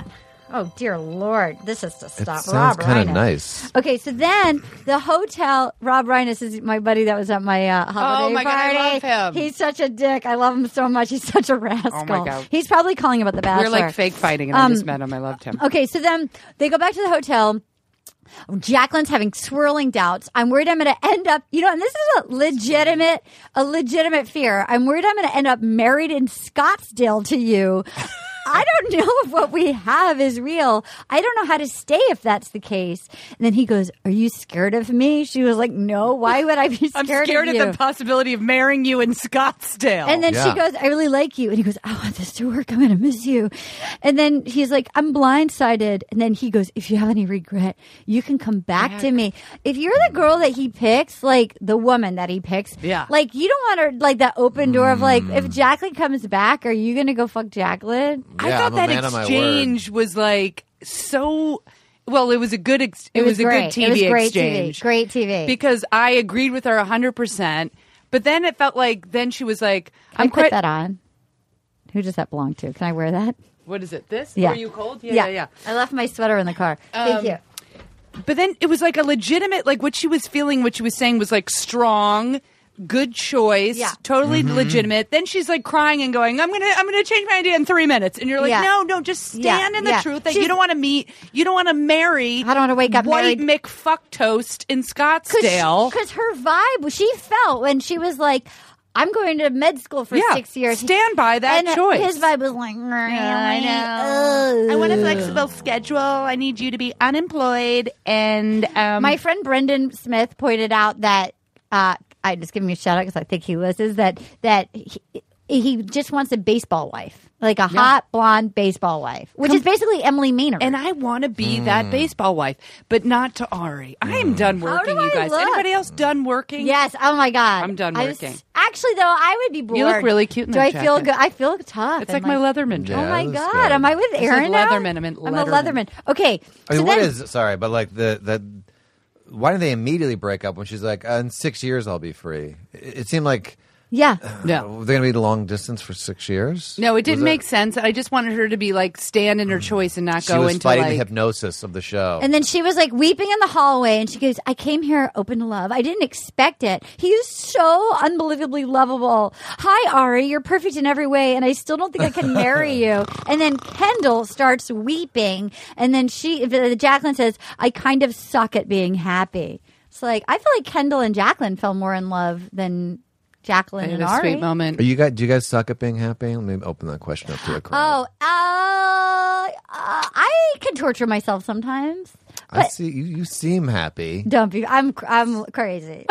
Oh, dear Lord. This is to It stop. sounds Rob kind of Reiner. nice. Okay, so then the hotel, Rob Reiner is my buddy that was at my uh, holiday Oh, my God, party. I love him. He's such a dick. I love him so much. He's such a rascal. Oh, my God. He's probably calling about The Bachelor. We're like fake fighting, and Um, I just met him. I loved him. Okay, so then they go back to the hotel. Jacqueline's having swirling doubts. I'm worried I'm going to end up, you know, and this is a legitimate, a legitimate fear. I'm worried I'm going to end up married in Scottsdale to you. I don't know if what we have is real. I don't know how to stay if that's the case. And then he goes, "Are you scared of me?" She was like, "No, why would I be scared, I'm scared of of, you?" the possibility of marrying you in Scottsdale. And then Yeah. she goes, "I really like you." And he goes, "I want this to work. I'm going to miss you." And then he's like, "I'm blindsided." And then he goes, "If you have any regret, you can come back to me." If you're the girl that he picks, like the woman that he picks, Yeah. like you don't want her, like that open door of like, if Jacqueline comes back, are you going to go fuck Jacqueline? I Yeah, thought I'm a that man of my exchange was like so. Well, it was a good. Ex- it, was, a great. good T V It was great exchange. T V. Great T V. Because I agreed with her a hundred percent. But then it felt like then she was like, Can "I'm I put quite." that on. Who does that belong to? Can I wear that? What is it? This? Yeah. Are you cold? Yeah, yeah, yeah. I left my sweater in the car. Thank Um, you. But then it was like a legitimate, like what she was feeling, what she was saying was like strong, good choice, Yeah. totally Mm-hmm. legitimate. Then she's like crying and going, "I'm gonna, I'm gonna change my idea in three minutes." And you're like, Yeah. "No, no, just stand Yeah, in the yeah. truth that She's- you don't want to meet, you don't want to marry. I don't wanna wake up white married. McFucktoast in Scottsdale." Because her vibe, she felt when she was like, "I'm going to med school for Yeah, six years." stand by that and choice. His vibe was like, really? I know. I want a flexible schedule. I need you to be unemployed and um, My friend Brendan Smith pointed out that uh, I just give him a shout out because I think he listens. That that he, he just wants a baseball wife, like a hot blonde baseball wife, which is basically Emily Maynard. And I want to be that baseball wife, but not to Ari. I am done How working, do you I guys. look? Anybody else done working? Yes. Oh my God. I'm done I was- working. actually, though, I would be bored. You look really cute in Do that I feel jacket. good? I feel tough. It's and like my Leatherman Yeah, jacket. Oh my that's God. good. Am I with This Aaron is now? Leatherman. I'm in I'm a Leatherman. Leatherman. Okay. I mean, so what then- is sorry, but like the the why did they immediately break up when she's like, uh, in six years I'll be free? It, it seemed like Yeah. No. they're going to be long distance for six years. No, it didn't Was make sense. I just wanted her to be like stand in her choice and not She go was into fighting like the hypnosis of the show. And then she was like weeping in the hallway, and she goes, "I came here open to love. I didn't expect it. He is so unbelievably lovable. Hi, Ari, you're perfect in every way, and I still don't think I can marry you." And then Kendall starts weeping, and then she, Jacqueline says, "I kind of suck at being happy." It's like I feel like Kendall and Jacqueline fell more in love than Jacqueline I had and a Ari. sweet moment. Are you guys, do you guys suck at being happy? Let me open that question up to a crowd. Oh, uh, uh, I can torture myself sometimes. I but- see you. You seem happy. Don't be. I'm. I'm crazy.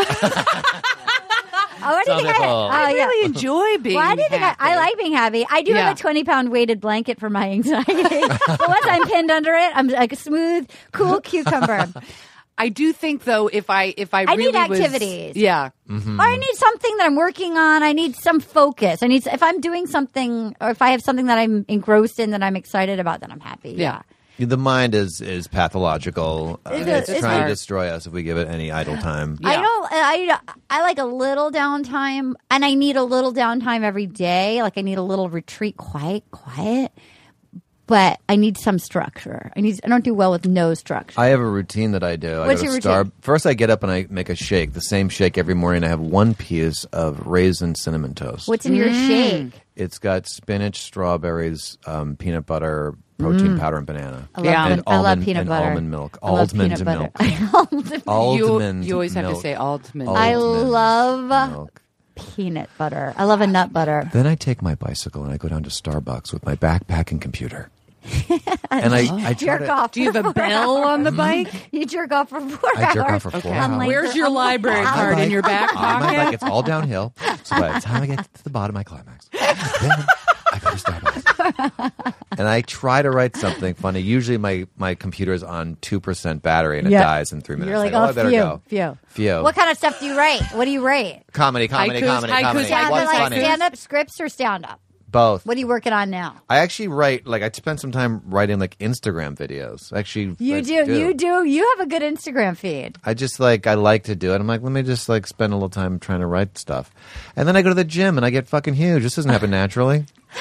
Oh, what do you think? I, Typical. oh, I yeah. really enjoy being. Why do you think I, happy. I like being happy? I do Yeah. have a twenty pound weighted blanket for my anxiety. But once I'm pinned under it, I'm like a smooth, cool cucumber. I do think though, if I if I I really need was- activities. yeah, Mm-hmm. Or I need something that I'm working on. I need some focus. I need if I'm doing something, or if I have something that I'm engrossed in that I'm excited about, then I'm happy. yeah. The mind is is pathological. Uh, Is it- it's is trying it? to destroy us if we give it any idle time. I Yeah. don't. I I like a little downtime, and I need a little downtime every day. Like I need a little retreat, quiet, quiet. But I need some structure. I need. I don't do well with no structure. I have a routine that I do. What's I go your to Star- routine? First, I get up and I make a shake. The same shake every morning. I have one piece of raisin cinnamon toast. What's in your shake? It's got spinach, strawberries, um, peanut butter, protein powder, and banana. I love, Yeah. peanut- And I love almond- peanut and butter. almond milk. I love Almond peanut butter. milk. Almond Almond You, you always have to milk. say almond. I Almond love milk. peanut butter. I love a nut butter. Then I take my bicycle and I go down to Starbucks with my backpack and computer. and I, I try Jerk to, off. Do you have a bell on the bike? You jerk off for four I hours. jerk off for four on hours. like Where's the- your on the library cloud. card in your back on my bike, pocket? it's all downhill. So by the time I get to the bottom, I climax. Then I go to Starbucks. And I try to write something funny. Usually my, my computer is on two percent battery and it Yeah. dies in three minutes. You're like, oh, oh, I better phew, go. phew. Phew. What kind of stuff do you write? What do you write? Comedy, comedy, Haikus, comedy, haikus, comedy. Stand, What's like funny? stand up scripts or stand up? Both. What are you working on now? I actually write, like, I spend some time writing, like, Instagram videos. Actually, You I do, you do. You have a good Instagram feed. I just, like, I like to do it. I'm like, let me just, like, spend a little time trying to write stuff. And then I go to the gym and I get fucking huge. This doesn't happen naturally.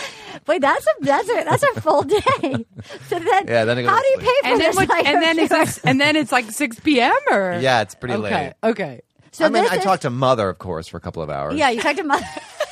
Wait, that's a that's a that's a full day. So then, Yeah, then I go how to do you sleep. pay for And then, this? what, Like, and then I'm it's sure. like, and then it's like six p.m. or Yeah, it's pretty okay, late. okay. So I mean, this I is- talked to Mother, of course, for a couple of hours. Yeah, you talked to mother.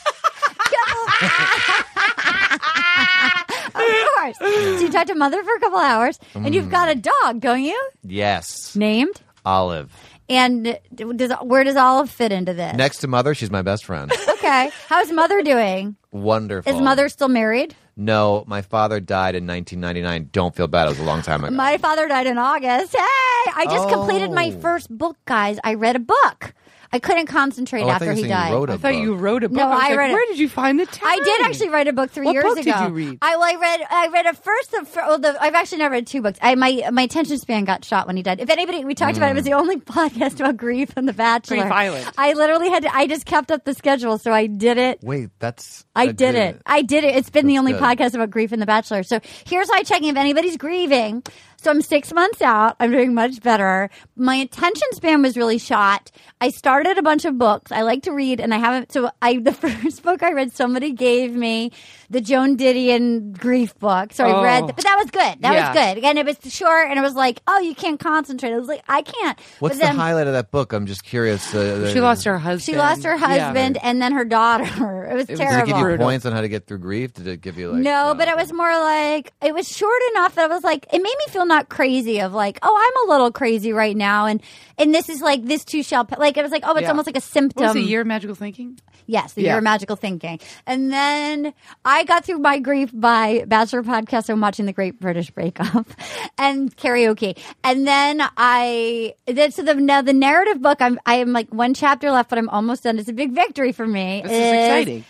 Of course. So you talked to mother for a couple hours, and you've got a dog, don't you? Yes. Named. Olive. And does where does Olive fit into this? Next to Mother, she's my best friend. Okay. How's mother doing? Wonderful. Is mother still married? No, my father died in nineteen ninety-nine. Don't feel bad. It was a long time ago. My father died in August. Hey, I just Oh. completed my first book, guys. I read a book. I couldn't concentrate Oh, I thought after you were he saying you died. wrote a I thought book. you wrote a book. No, was I like, read it. Where did you find the time? I did actually write a book three What years book ago. did you read? I, well, I read. I read a first. The, fir- well, the, I've actually never read two books. I, my my attention span got shot when he died. If anybody, we talked about it. It was the only podcast about grief and The Bachelor. Grief Island. I literally had. To, I just kept up the schedule, so I did it. Wait, that's. I a did good- it. I did it. It's been the That's only good. podcast about grief and The Bachelor. So here's why checking if anybody's grieving. So I'm six months out. I'm doing much better. My attention span was really shot. I started a bunch of books. I like to read, and I haven't. So I the first book I read, somebody gave me the Joan Didion grief book. So I Oh. read, but that was good. That Yeah. was good. Again, it was short, and it was like, oh, you can't concentrate. I was like, I can't. What's but the then, highlight of that book? I'm just curious. Uh, She lost her husband. She lost her Yeah. husband and then her daughter. It was It was- Did it terrible. give you Brutal. points on how to get through grief? Did it give you like? No, uh, but it was more like it was short enough that I was like it made me feel not crazy of like, oh, I'm a little crazy right now, and and this is like this too shall pa-. Like it was like, oh, it's Yeah. almost like a symptom. What was it, Year of Magical Thinking? Yes, the Yeah. year of magical thinking. And then I got through my grief by Bachelor podcast and watching the Great British Bake Off and karaoke. And then I then so the now the narrative book I'm I am like one chapter left, but I'm almost done. It's a big victory for me. This is Is- exciting.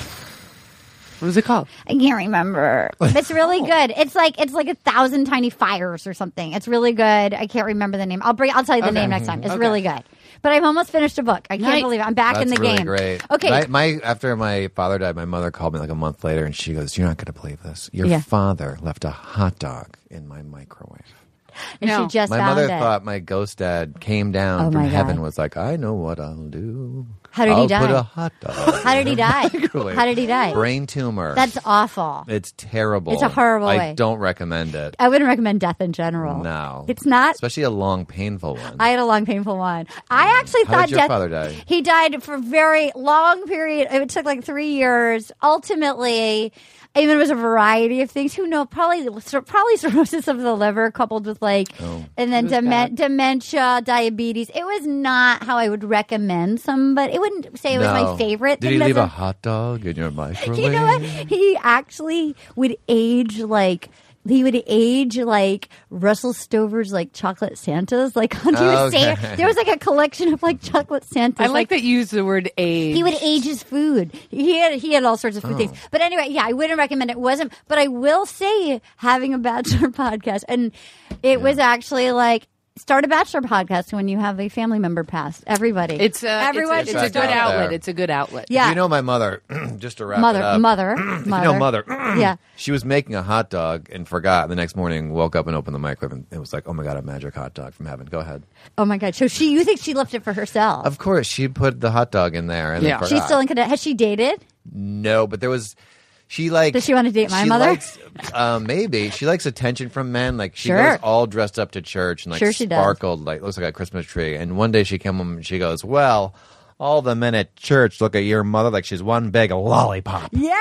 What was it called? I can't remember. It's really good. It's like it's like a thousand tiny fires or something. It's really good. I can't remember the name. I'll bring. I'll tell you the Okay. name next time. It's Okay. really good. But I've almost finished a book. I can't Nice. believe it. I'm back That's in the really game. great. Okay. My, my after my father died, my mother called me like a month later, and she goes, "You're not going to believe this. Your Yeah. father left a hot dog in my microwave." and No. she just My found mother it. thought my ghost dad came down Oh, from my heaven, God. was like, "I know what I'll do. How did he I'll die? Put a hot dog." How did he die? Microwave. How did he die? Brain tumor. That's awful. It's terrible. It's a horrible I way. don't recommend it. I wouldn't recommend death in general. No, It's not. especially a long, painful one. I had a long, painful one. I actually How thought did your death. father die? He died for a very long period. It took like three years. Ultimately, I mean, it was a variety of things. Who knows? Probably, probably cirrhosis of the liver, coupled with like, Oh. and then It was demen- bad. dementia, diabetes. It was not how I would recommend somebody. It wouldn't say it was my No. favorite. Did thing. he leave a Doesn't- hot dog in your microwave? You know what? He actually would age like he would age like Russell Stover's like chocolate Santas. Like he would say Okay. there was like a collection of like chocolate Santas. I like that you use the word age. he would age his food. He had he had all sorts of food things. But anyway, yeah, I wouldn't recommend it. It wasn't. But I will say having a Bachelor podcast, and it was actually like. Start a Bachelor podcast when you have a family member pass. Everybody. It's a, Everyone it's, a, should it's a start good out outlet. there. It's a good outlet. Yeah. You know my mother, just to wrap mother, it up. mother, If mother. you know mother. Yeah. She was making a hot dog and forgot. The next morning, woke up and opened the microwave, and it was like, oh my God, a magic hot dog from heaven. Go ahead. Oh my God. So she, you think she left it for herself? Of course, she put the hot dog in there and Yeah. then She's forgot. still in contact. Has she dated? No, but there was. She like. Does she want to date my she mother? Likes, um, maybe she likes attention from men. Like she Sure. goes all dressed up to church and like Sure she does. sparkled, like looks like a Christmas tree. And one day she came home and she goes, "Well, all the men at church look at your mother like she's one big lollipop." Yeah.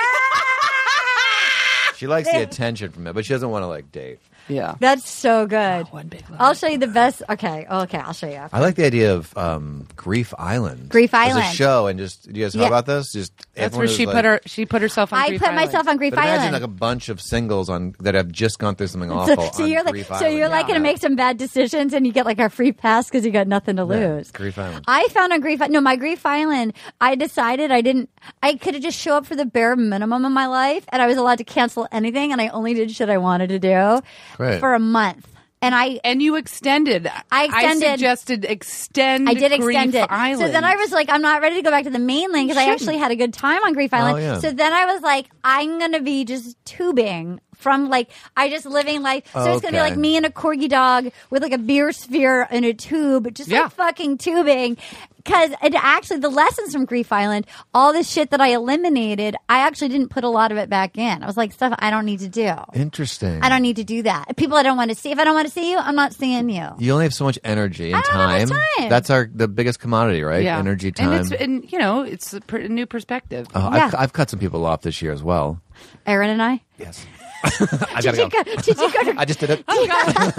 She likes the attention from it, but she doesn't want to like date. Yeah. That's so good. One big one. I'll show you the best. Okay. Okay. I'll show you. After. I like the idea of um, Grief Island. Grief As Island. a show, and just do you guys know Yeah. about this? Just That's everyone where is she like- put her. She put herself on. I Grief put Island. myself on Grief But imagine Island. like a bunch of singles on that have just gone through something so, awful. so on you're like, Grief so Island. you're like going to make some bad decisions, and you get like a free pass because you got nothing to Yeah, lose. Grief Island. I found on Grief. No, my Grief Island. I decided I didn't. I could have just show up for the bare minimum of my life, and I was allowed to cancel anything, and I only did shit I wanted to do Great. for a month. And I And you extended. I extended- I suggested extend. I did Grief extend it. Island. So then I was like, I'm not ready to go back to the mainland because I shouldn't. actually had a good time on Grief Island. Oh, yeah. So then I was like, I'm going to be just tubing from like I just living life. So it's gonna be Okay. like me and a corgi dog with like a beer sphere in a tube, just Yeah. like fucking tubing. Because it actually, the lessons from Grief Island, all the shit that I eliminated, I actually didn't put a lot of it back in. I was like, stuff I don't need to do. Interesting. I don't need to do that. People I don't want to see. If I don't want to see you, I'm not seeing you. You only have so much energy and I don't have time. much time. That's our the biggest commodity, right? Yeah. Energy, time. And it's and you know it's a, pr- a new perspective. oh, Yeah. I've, I've cut some people off this year as well. Aaron and I. Yes. I Did gotta you go. go? Did you go to? I just did it. Oh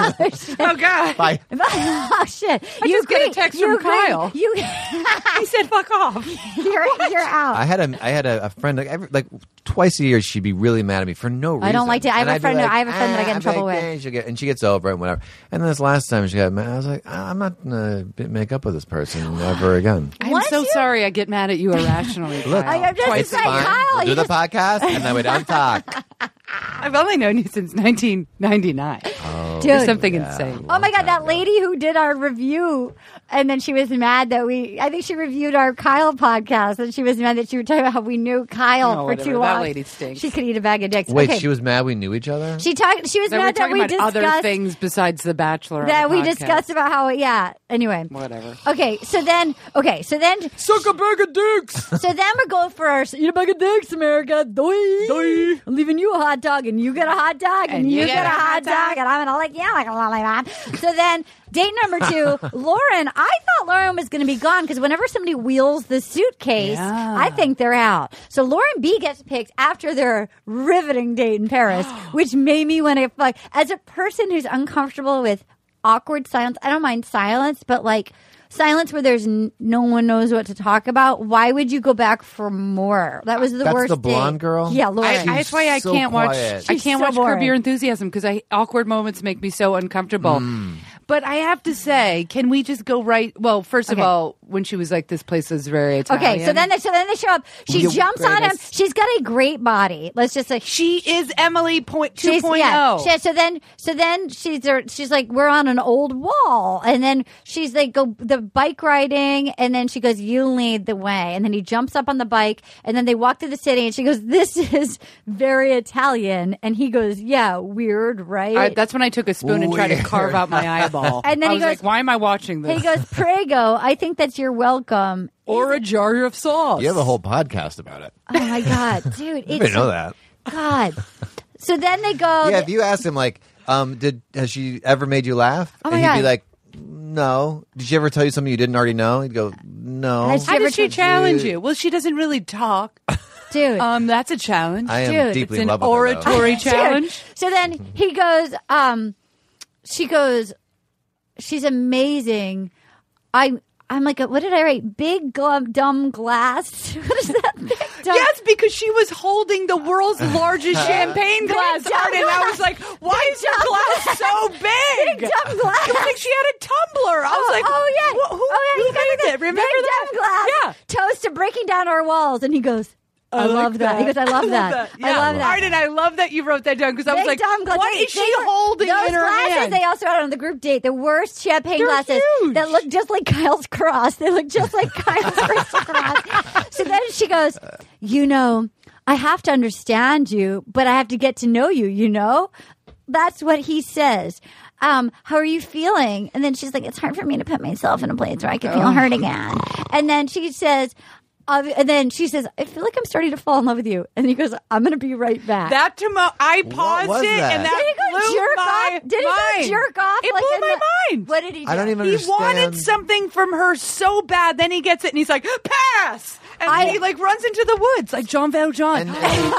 God! Bye. Oh shit! I you just got a agree. text you from agree. Kyle. You, He said, "Fuck off." you're you're out. I had a I had a, a friend like every, like twice a year she'd be really mad at me for no reason. I don't like to- I have And a I'd be friend that- like, I have a friend that I get in "Ah," I'd be trouble like, with. "Eh," she'll get, and she gets over it and whatever. And then this last time she got mad, I was like, "Ah, I'm not gonna be- make up with this person ever again. I'm Once so you- sorry. I get mad at you irrationally. Look, Kyle. I am just Twice it's like, a year. Kyle, We'll you do the just- podcast and then we don't talk. I've only known you since nineteen ninety-nine. Dude. Or something insane. Oh my god, that lady who did our review, and then she was mad that we. I think she reviewed our Kyle podcast, and she was mad that she was talking about how we knew Kyle Oh, for whatever. too That long. lady stinks. She could eat a bag of dicks. Wait, okay. she was mad we knew each other? She talked. She was That we're mad that talking we about discussed other things besides The Bachelor. on that the we podcast. discussed about how. Yeah. Anyway. Whatever. Okay. So then. Okay. So then. Suck a bag of dicks. So then we go for our eat a bag of dicks, America. Doi. Doi. I'm leaving you a hot dog, and you get a hot dog, and, you, get, a hot dog, and I'm gonna like yeah, like a lollipop. So then, date number two, Lauren. I thought Lauren was gonna be gone because whenever somebody wheels the suitcase, Yeah. I think they're out. So Lauren B gets picked after their riveting date in Paris, which made me want to fuck. As a person who's uncomfortable with awkward silence, I don't mind silence, but like. Silence where there's n- no one knows what to talk about. Why would you go back for more? That was the That's worst. the blonde date. girl? Yeah, Lauren. I, I, that's why I so can't quiet. watch. I She's can't so watch boring. Curb Your Enthusiasm because I awkward moments make me so uncomfortable. Hmm. But I have to say, can we just go right? Well, first of Okay. all, when she was like, "This place is very Italian." Okay, so then they so then they show up. She Yeah, jumps on him. greatest. She's got a great body. Let's just say she is Emily point two she's point yeah. oh. She- so then so then she's there, she's like we're on an old wall, and then she's like go the bike riding, and then she goes you lead the way, and then he jumps up on the bike, and then they walk through the city, and she goes this is very Italian, and he goes yeah weird right. I, that's when I took a spoon and tried to Weird. carve out my eyeball. And then I he was goes- like, "Why am I watching this?" he goes prego. I think that's your welcome. or a jar of sauce. You have a whole podcast about it. Oh my god, dude! I It's didn't know that. God. So then they go. Yeah, if you asked him like, um, did has she ever made you laugh? Oh my and he'd be God. like, no. Did she ever tell you something you didn't already know? He'd go, no. Has How ever does she told- challenge you? Well, she doesn't really talk. dude. Um, that's a challenge. I am Dude, deeply it's in an love with her, though. oratory Dude. challenge. So then he goes, um, she goes, she's amazing. I, I'm like, what did I write? Big glum, dumb glass. What is that? Big dumb. Yes, because she was holding the world's largest champagne glass, dumb Art, and I was glass. like, "Why is your dumb glass so big?" Big dumb glass. It was like she had a tumbler. I was Oh, like, oh yeah, "Wh- who, oh yeah, who you got made the it? Remember big that? dumb glass. Yeah. Toast to breaking down our walls, and he goes, I, I like love that. He goes, I love that. Yeah. I love that. Arden, I love that you wrote that down because I was Big like, dumb glass. what They- is she they were- holding those in her glasses hand? they also had on the group date, the worst champagne They're glasses huge. that look just like Kyle's cross. They look just like Kyle's crystal cross. So then she goes, you know, I have to understand you, but I have to get to know you, you know? That's what he says. Um, how are you feeling? And then she's like, it's hard for me to put myself in a place where I can feel hurt again. And then she says, uh, and then she says, I feel like I'm starting to fall in love with you. And he goes, I'm going to be right back. That tomorrow, I paused was it, that? and that Did he go blew jerk my off? Did he mind. go jerk off? It like blew in my the- mind. What did he do? I don't even He understand. wanted something from her so bad. Then he gets it, and he's like, pass. And I- he like runs into the woods like Jean Valjean. And- oh,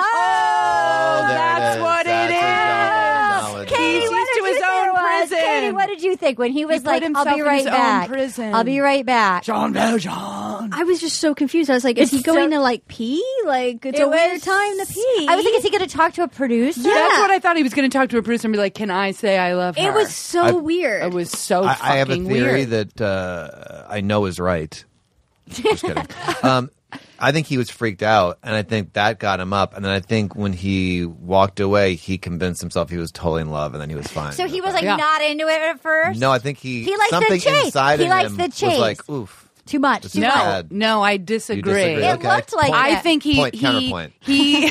Oh, there that's it is. what That's it a is. knowledge. Katie, He what sees did to you his think own it was? prison. Katie, what did you think when he was put like, himself I'll be in right his own back. prison. I'll be right back. Jean Valjean. I was just so confused. I was like, is he It's going so- to like pee? Like it's It a weird was- time to pee. I was like, is he going to talk to a producer? Yeah. That's what I thought. He was going to talk to a producer and be like, "Can I say I love her?" It was so I- weird. It was so I, fucking I have a theory weird. that uh, I know is right. Just kidding. um, I think he was freaked out, and I think that got him up. And then I think when he walked away, he convinced himself he was totally in love, and then he was fine. So he was like Yeah. not into it at first? no, I think he, He likes the something chase. inside He of likes him the chase. was like, oof. Too much. Too No, much. bad. no, I disagree. disagree? It Okay. looked like I it. think he Point, he counterpoint. he.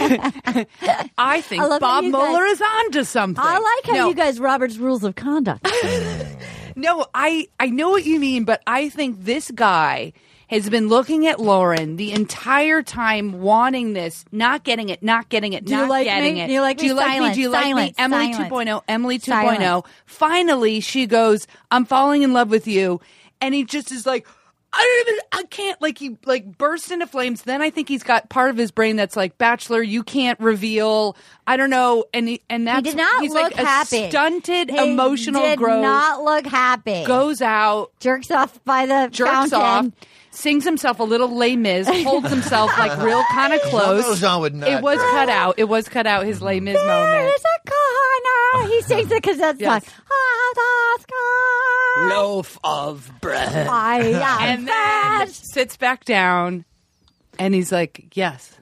I think I love Bob that you guys- Mueller is onto something. I like how no, you guys Robert's rules of conduct. No, I I know what you mean, but I think this guy has been looking at Lauren the entire time, wanting this, not getting it, not getting it, Do you not like getting me? it. Do you like Do me? you like Silence, me? Do you like me? silence, Emily silence. 2.0, Emily Silence. 2.0. Finally, she goes, "I'm falling in love with you," and he just is like, I don't even, I can't, like, he, like, bursts into flames. Then I think he's got part of his brain that's like, Bachelor, you can't reveal, I don't know, and he, and that's, He did not he's look like a happy. stunted, He emotional did growth. not look happy. Goes out, Jerks off by the jerks fountain. off, sings himself a little Les Mis, holds himself like real kind of close. Jean would not It was do cut out. It was cut out. His Les Mis There moment. is a corner. He sings the cassette Yes. song. Ah, the sky. Loaf of bread. I am And then fat. sits back down, and he's like, "Yes,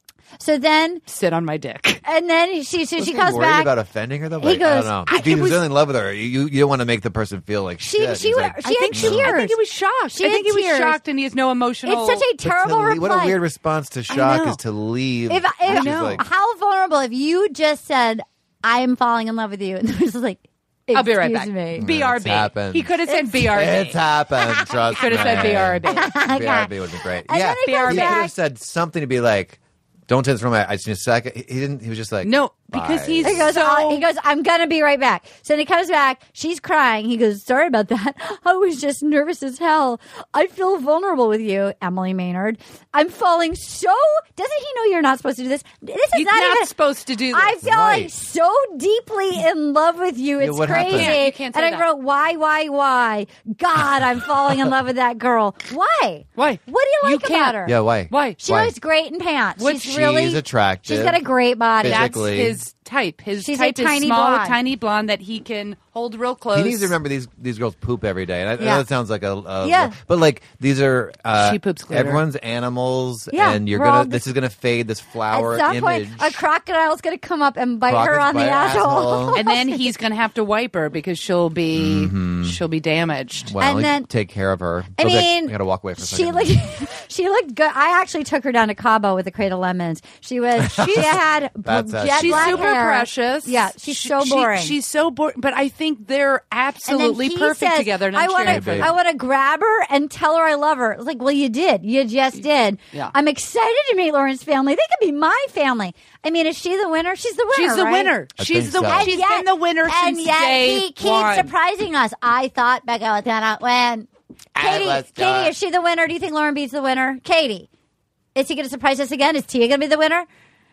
So then, sit on my dick." and then she, so Was she he comes worried back. about offending her though. He Like, I goes, don't know. I- If he it was was- really in love with her, you you don't want to make the person feel like She- shit. she He's wa- like, she I think had he, I tears. think he was shocked. She I think had he was tears. shocked, and he has no emotional. It's such a but to terrible leave- reply. What a weird response to shock know. is to leave. If, if, She's like, how vulnerable if you just said, "I am falling in love with you," and there's like, I'll be right back. "Excuse me." B R B. It's happened. He could have said B R B. It's happened. Trust Could have said me. B R B. B R B would be great. And yeah, then he he comes could back. have said something to be like, "Don't take this from me. I just need a second." He he didn't. He was just like, No, because bye. he's He goes, so. "I- he goes, I'm going to be right back. So then he comes back. She's crying. He goes, sorry about that. I was just nervous as hell. I feel vulnerable with you, Emily Maynard. I'm falling so. Doesn't he know you're not supposed to do this? This is He's not, not even supposed to do this. I feel Right. like so deeply in love with you. It's what crazy. happened? Yeah, you can't say and I that. wrote, why, why, why? God, I'm falling in love with that girl. Why? Why? What do you like You about can't. her? Yeah, why? Why? She Why? looks great in pants. What- she's really She's attractive. She's got a great body. That's physically. his type. His She's a type is tiny small, blonde. tiny blonde that he can hold real close. He needs to remember these these girls poop every day, and I, I Yeah. know it sounds like a, a Yeah. but like these are uh, She poops glitter. everyone's animals, Yeah, and you're we're gonna all this the- is gonna fade this flower At some image. point, a crocodile's going to come up and bite her Crocodile's on the bite her asshole. asshole. and then he's going to have to wipe her because she'll be Mm-hmm. she'll be damaged. well, and like, then- take care of her. I Feels like mean, I gotta walk away for a she second. looked, she looked good. I actually took her down to Cabo with a crate of lemons. She was, she had That's jet actually- She's black super hair. precious. Yeah, she's She- so she- boring. she's so boring, but I think they're And then absolutely he perfect says, together. And I I'm want cheering to, for them. I want to grab her and tell her I love her. It's like, well, you did. You just did. Yeah. I'm excited to meet Lauren's family. They could be my family. I mean, is she the winner? She's the winner. She's the right? winner. I She's think the so. she's And yet- been the winner and since yet day he keeps one. surprising us. I thought Becca was gonna win. Katie, let's do Katie, it. is she the winner? Do you think Lauren B's the winner? Katie, is he going to surprise us again? Is Tia going to be the winner?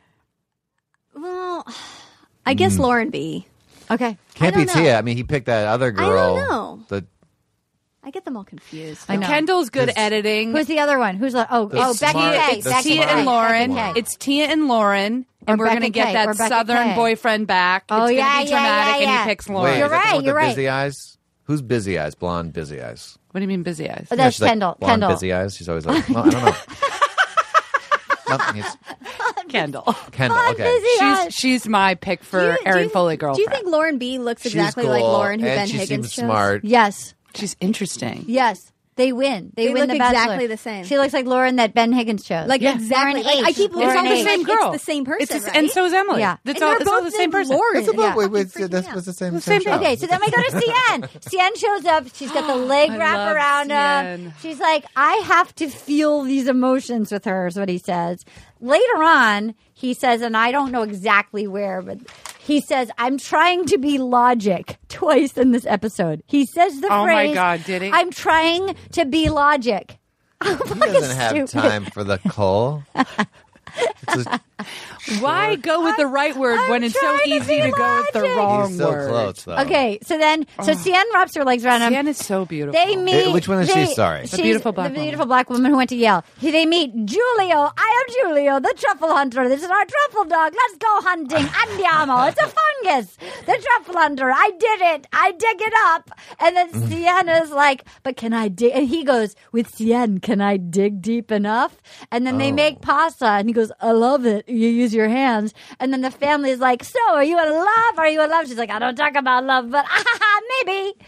Well, I guess Lauren B. Okay. Can't I be don't know. Tia. I mean, he picked that other girl. don't know. The I get them all confused. I know. Kendall's good This- editing. Who's the other one? Who's the, oh, The oh, Becky smart- K. It's the Becky Tia smart K. and Lauren. Becky K. It's Tia and Lauren, and Or we're gonna Becca get K. that Or Becca Southern K. boyfriend back. Oh, it's yeah, gonna be yeah, dramatic, yeah, yeah. and he picks wait, Lauren. You're is that the right, one with you're the right. busy eyes? Who's busy eyes? Blonde busy eyes. What do you mean busy eyes? Oh, Yeah, that's she's like Kendall. blonde Kendall. busy eyes. She's always like, well, I don't know. Nothing. It's Kendall. Kendall. Blonde Okay. busy eyes. She's she's my pick for Do you- do Erin you- Foley Do girlfriend. you think Lauren B looks She's exactly like cool, Lauren who and Ben she Higgins seems chose? smart. Yes. she's interesting? Yes. They win. They, They win look the Bachelor. exactly the same. She looks like Lauren that Ben Higgins chose. Like Yeah. exactly. Lauren Like, I H. keep Lauren It's all the H. same like girl. it's the same person, It's the- right? And so is Emily. Yeah. It's And all, they're it's all both the same named person. Lauren. That's about, Yeah. wait, wait, Freaking that's out. was the same, The same same show. Okay, so then we go to Cien. Cien shows up. She's got the leg I wrap love around him. Cien. She's like, I have to feel these emotions with her, is what he says. Later on, he says, and I don't know exactly where, but he says, I'm trying to be logic twice in this episode. He says the Oh, my phrase, God, did he? I'm trying to be logic. I'm He fucking doesn't have stupid. time for the coal. It's a, Why go with the right word I'm when it's so trying to easy be to go with the logic. wrong he's so word? close, though. Okay, so then, so Cien wraps her legs around him. Cien is so beautiful. They meet. Eh, which one is she? they- Sorry. The she's beautiful black the woman. beautiful black woman who went to Yale. He- They meet Julio. I am Julio, the truffle hunter. This is our truffle dog. Let's go hunting. Andiamo. It's a fungus. The truffle hunter. I did it. I dig it up. And then Cien is like, but can I dig? And he goes, with Cien, can I dig deep enough? And then they Oh. make pasta. And he goes, I love it. You use your hands. And then the family is like, so are you in love? Are you in love? She's like, I don't talk about love, but maybe.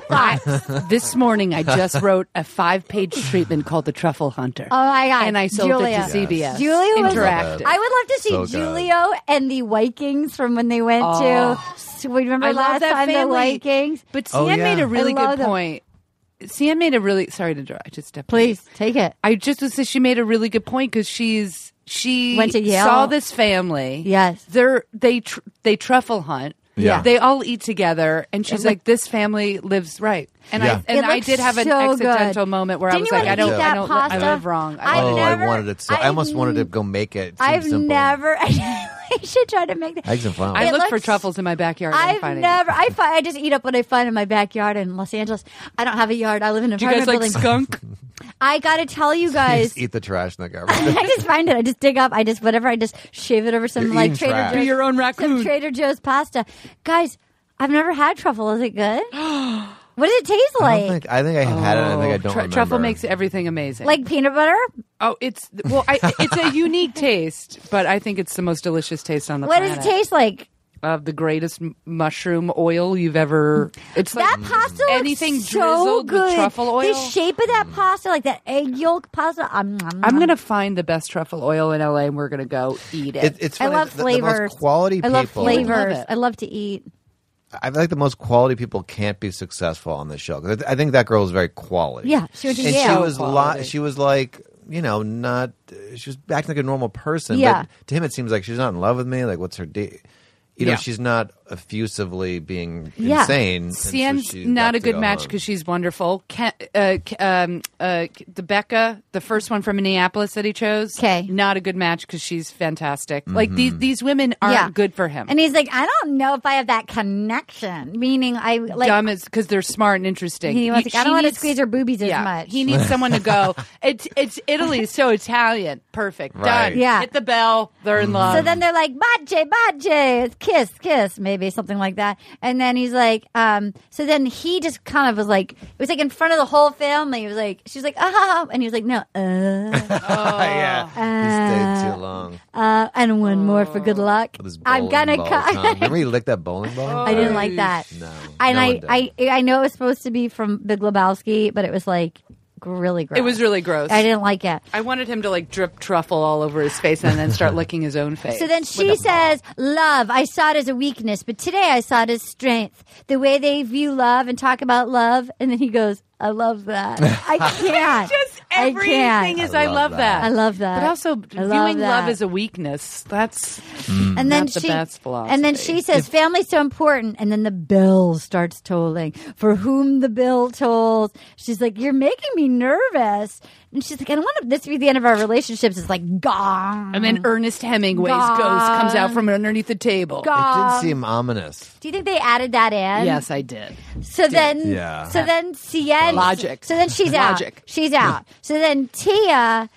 thoughts? This morning, I just wrote a five-page treatment called "The Truffle Hunter." Oh my god! And I sold Julia. it to C B S. Julio was. Interactive. I would love to see So good. Julio and the Vikings from when they went Oh. to. So we remember I love last that time family. the Vikings. But Oh, Sian yeah. made a really I love good them. point. Sian made a really sorry to interrupt. I just stepped. Please take it. I just was. She made a really good point because she's she Went to Yale. saw this family. Yes. they're they tr- they truffle hunt. Yeah. They all eat together, and she's It like, "This family lives right." And Yeah. I and It I looks did have an so good. existential moment where Didn't I was you like, wanna "I don't, eat I that don't, I pasta? live wrong." I I've don't oh, never- I wanted it so. I, I've almost wanted to go make it. It seems I've simple. never. I should try to make that. Eggs and flour. I It look for looks- truffles in my backyard. I didn't I've find never. I find. I just eat up what I find in my backyard in Los Angeles. I don't have a yard. I live in an Do you guys apartment like building. skunk? I got to tell you You guys. just eat the trash in the garbage. I just find it. I just dig up. I just whatever. I just shave it over some You're like eating Trader trash. Joe's. Do your own Some raccoon. Trader Joe's pasta, guys. I've never had truffle. Is it good? What does it taste I like? don't think. I think I have had it. I think I don't Tru- remember. truffle makes everything amazing. Like peanut butter? oh, it's well, I, it's a unique taste, but I think it's the most delicious taste on the What planet. does it taste like? Of the greatest m- mushroom oil you've ever. It's like That pasta looks anything so drizzled good. with truffle oil. The shape of that pasta, like that egg yolk pasta. Um, um, I'm um. gonna find the best truffle oil in L A, and we're gonna go eat it. It, it's I funny, love the, the flavors. most quality I love people. flavors. Love it. I love to eat. I feel like the most quality people can't be successful on this show. 'Cause I, th- I think that girl is very quality. Yeah, she went to and Yale. she was Quality. li- She was like, you know, not. She was acting like a normal person. Yeah. But to him, it seems like she's not in love with me. Like, what's her deal? You know, Yeah. she's not effusively being Yeah. insane. and so Sien's she not got a to good go match home. because she's wonderful. Ken, uh, K- um, uh, the Becca, the first one from Minneapolis that he chose, 'Kay. not a good match because she's fantastic. Like these Mm-hmm. these women aren't Yeah. good for him. And he's like, I don't know if I have that connection. Meaning, I like. Dumb is because they're smart and interesting. He was You- like, I she don't want to needs- squeeze her boobies as yeah, much. He needs someone to go. It's it's Italy, so Italian. Perfect. Right. Done. Yeah. Hit the bell. They're in love. So then they're like, bache, bache, kiss, kiss, maybe something like that. And then he's like, um, so then he just kind of was like, it was like in front of the whole family. He was like, she's like, ah, and he was like, no, uh, yeah, he stayed too long. uh, and one more for good luck. With his I'm bowling gonna ball cut. tongue. Remember he licked that bowling ball? I didn't like that. No. And no I, one I, did. I know it was supposed to be from Big Lebowski, but it was like really gross. it was really gross. I didn't like it. I wanted him to like drip truffle all over his face and then start licking his own face. So then she says, love, I saw it as a weakness, but today I saw it as strength. The way they view love and talk about love. And then he goes, I love that. I can't. Just I everything can't. is I I love love that. that. I love that. But also I viewing love love that. as a weakness. That's Mm. And then not the she, best philosophy. and then she says, family's so important. And then the bell starts tolling. For whom the bell tolls. She's like, you're making me nervous. And she's like, I don't want this to be the end of our relationships. It's like, gong. And then Ernest Hemingway's God. ghost comes out from underneath the table. It gong. didn't seem ominous. Do you think they added that in? Yes, I did. So then, Yeah. so then Cien, Logic. So then she's out. Logic. She's out. So then Tia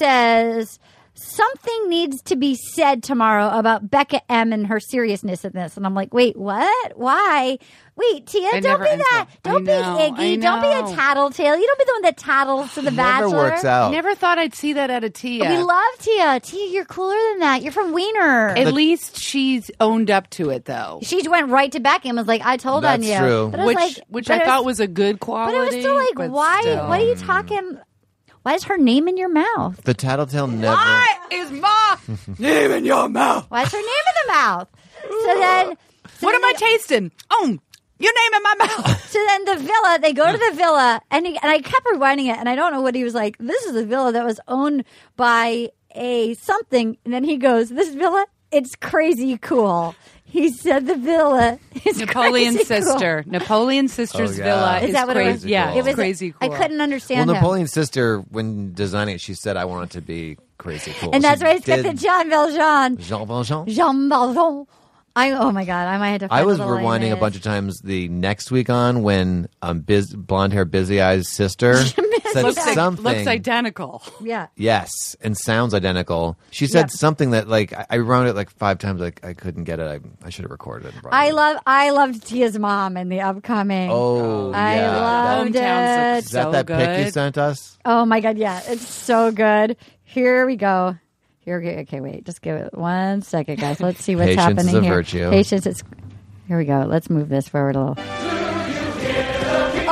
says something needs to be said tomorrow about Becca M and her seriousness in this. And I'm like, wait, what? Why? Wait, Tia, I don't never be ends that. up- I Don't be know, Iggy. I Don't be a know. tattletale. You don't be the one that tattles to the Never Bachelor. works out. I never thought I'd see that at a Tia. We love Tia. Tia, you're cooler than that. You're from Wiener. At least she's owned up to it, though. she went right to Becca and was like, I told on That's you. true. But it was Which, like, which but I it was- thought was a good quality. But it was still like, but why? still. Why are you talking? Why is her name in your mouth? The tattletale never. Why is my name in your mouth? Why is her name in the mouth? So then, so What then am I they- tasting? Oh, your name in my mouth. So then the villa, they go to the villa, and he, and I kept rewinding it, and I don't know what he was like. This is a villa that was owned by a something, and then he goes, "This villa, it's crazy cool." He said the villa is Napoleon's crazy cool. sister. Napoleon's sister's Oh, yeah. villa Is is, that what it crazy. was? Yeah, It it's was- crazy cool. I couldn't Well, understand him. Napoleon's sister, when designing it, she said, "I want it to be crazy cool." And that's She why it's got did- the Jean Valjean. Jean Valjean. Jean Valjean. I oh my god, I might have to. Find I was what the line rewinding a is. bunch of times the next week on when um, biz, blonde hair Busy Eyes' sister said looks, like, something. looks identical. Yeah. Yes, and sounds identical. She said Yep. something that like I, I wrote it like five times. Like I couldn't get it. I, I should have recorded it. and brought it I in. love I loved Tia's mom in the upcoming. Oh, I yeah. loved Hometowns it. look Is that so that pic you good. sent us? Oh my god, yeah, it's so good. Here we go. Here, okay, okay, wait, just give it one second, guys. Let's see what's Patience happening is a here. virtue. Patience is. Here we go. Let's move this forward a little.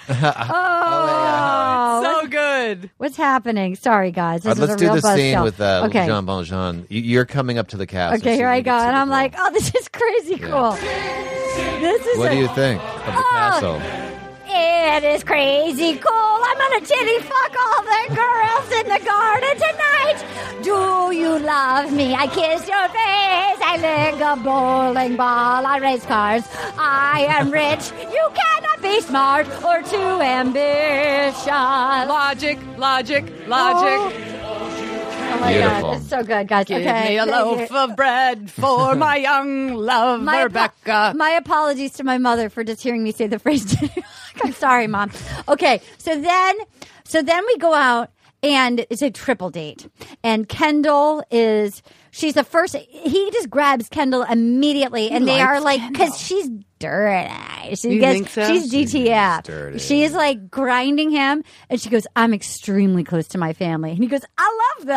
Oh, So good. what's happening? Sorry, guys. This All right, is let's a real do the buzz scene show. with uh, okay. Jean Valjean. You- You're coming up to the cast. Okay, here I go, and I'm like, oh, this is crazy cool. This is. What a- do you think of the Oh. castle? It is crazy cool. I'm gonna titty fuck all the girls in the garden tonight. Do you love me? I kiss your face. I lick a bowling ball. I race cars. I am rich. You cannot be smart or too ambitious. Logic, logic, logic. Oh my Beautiful. god, it's so good, guys. Give okay, me a thank loaf you. of bread for my young love, My, apo- Rebecca. my apologies to my mother for just hearing me say the phrase. titty fuck. I'm sorry, Mom. Okay, so then, so then we go out. And it's a triple date. And Kendall is, she's the first, he just grabs Kendall immediately. And they likes are like, Kendall. because she's dirty. She You gets, think so? She's D T F. She's dirty. She's like grinding him. And she goes, I'm extremely close to my family. And he goes, I love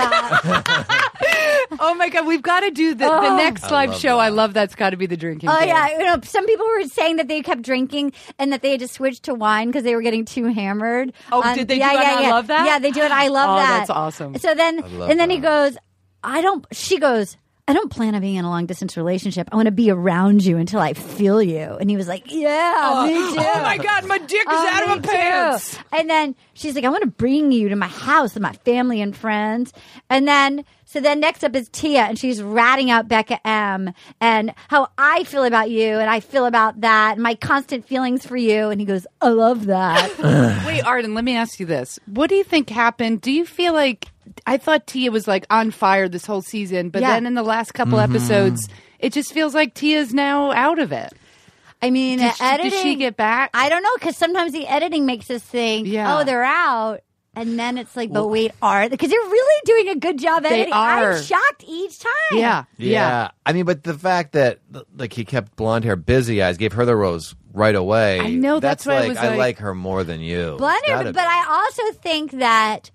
that. Oh my God, we've got to do the, the Oh. next I live love show. that. I love that's got to be the drinking. Oh game. yeah, you know, some people were saying that they kept drinking and that they had to switch to wine because they were getting too hammered. Oh, Um, did they yeah, do it yeah, on I yeah. Love That? Yeah, they do it. I love Oh, that. that's awesome. So then, love and then he that. goes, I don't. She goes, I don't plan on being in a long distance relationship. I want to be around you until I feel you. And he was like, Yeah, me too. Oh my God, my dick is Oh, out of me my pants. too. And then she's like, I want to bring you to my house with my family and friends. And then, so then next up is Tia, and she's ratting out Becca M. and how I feel about you, and I feel about that, and my constant feelings for you. And he goes, I love that. Wait, Arden, let me ask you this. What do you think happened? Do you feel like, I thought Tia was like on fire this whole season, but Yeah. then in the last couple episodes, it just feels like Tia's now out of it. I mean, Did she- editing. did she get back? I don't know, because sometimes the editing makes us think, Yeah. oh, they're out. And then it's like, but wait, are because they're really doing a good job editing. are. I'm shocked each time. Yeah. Yeah. I mean, but the fact that like he kept blonde hair, busy eyes, gave her the rose right away. I know, that's why I like was I like- like her more than you. Blonde It's hair, gotta but be. I also think that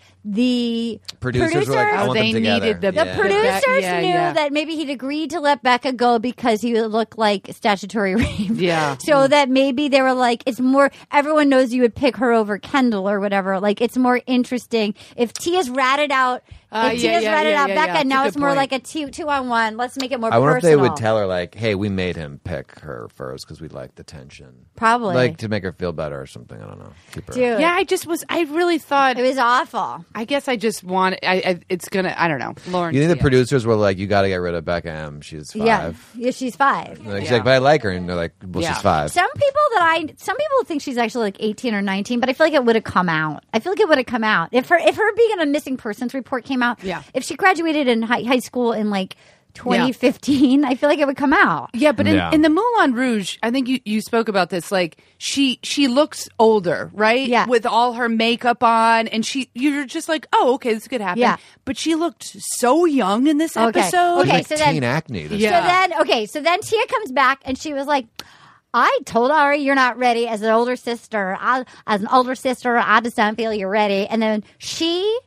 the Producers were like, I Oh, want they them together. needed the- The Yeah. producers Yeah, knew yeah. that maybe he'd agreed to let Becca go because he would look like statutory rape. Yeah. So that maybe they were like, it's more, everyone knows you would pick her over Kendall or whatever. Like, it's more interesting. If Tia's ratted out, Uh, if yeah, Tia's yeah, ratted yeah, out yeah, Becca, yeah. It's a now good it's more point. like a two, two on one. Let's make it more I wonder personal. if they would tell her like, "Hey, we made him pick her first because we like the tension." Probably. like to make her feel better or something. I don't know. Keep her. Dude, Yeah, I just was, I really thought, it was awful. I guess I just want, I, I it's going to, I don't know. Lauren. You think the Tia. producers were like, "You got to get rid of Becca M. She's five." Yeah. Yeah, she's five. Like, she's Yeah. like, "But I like her," and they're like, "Well, Yeah. she's five." Some people that I, some people think she's actually like eighteen or nineteen, but I feel like it would have come out. I feel like it would have come out if her, if her being in a missing persons report came out. Yeah. If she graduated in high, high school in like twenty fifteen, I feel like it would come out. Yeah, but in, Yeah. in the Moulin Rouge, I think you, you spoke about this. Like she she looks older, right? Yeah. with all her makeup on, and she you're just like, oh, okay, this could happen. Yeah. but she looked so young in this Okay. episode. Okay, like so then- teen acne. This Yeah. So then, okay, so then Tia comes back and she was like, I told Ari you're not ready as an older sister. I, as an older sister, I just don't feel you're ready. And then she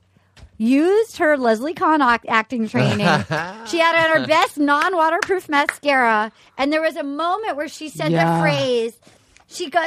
used her Leslie Kahn act- acting training. She had on her best non-waterproof mascara. And there was a moment where she said Yeah. the phrase, she goes,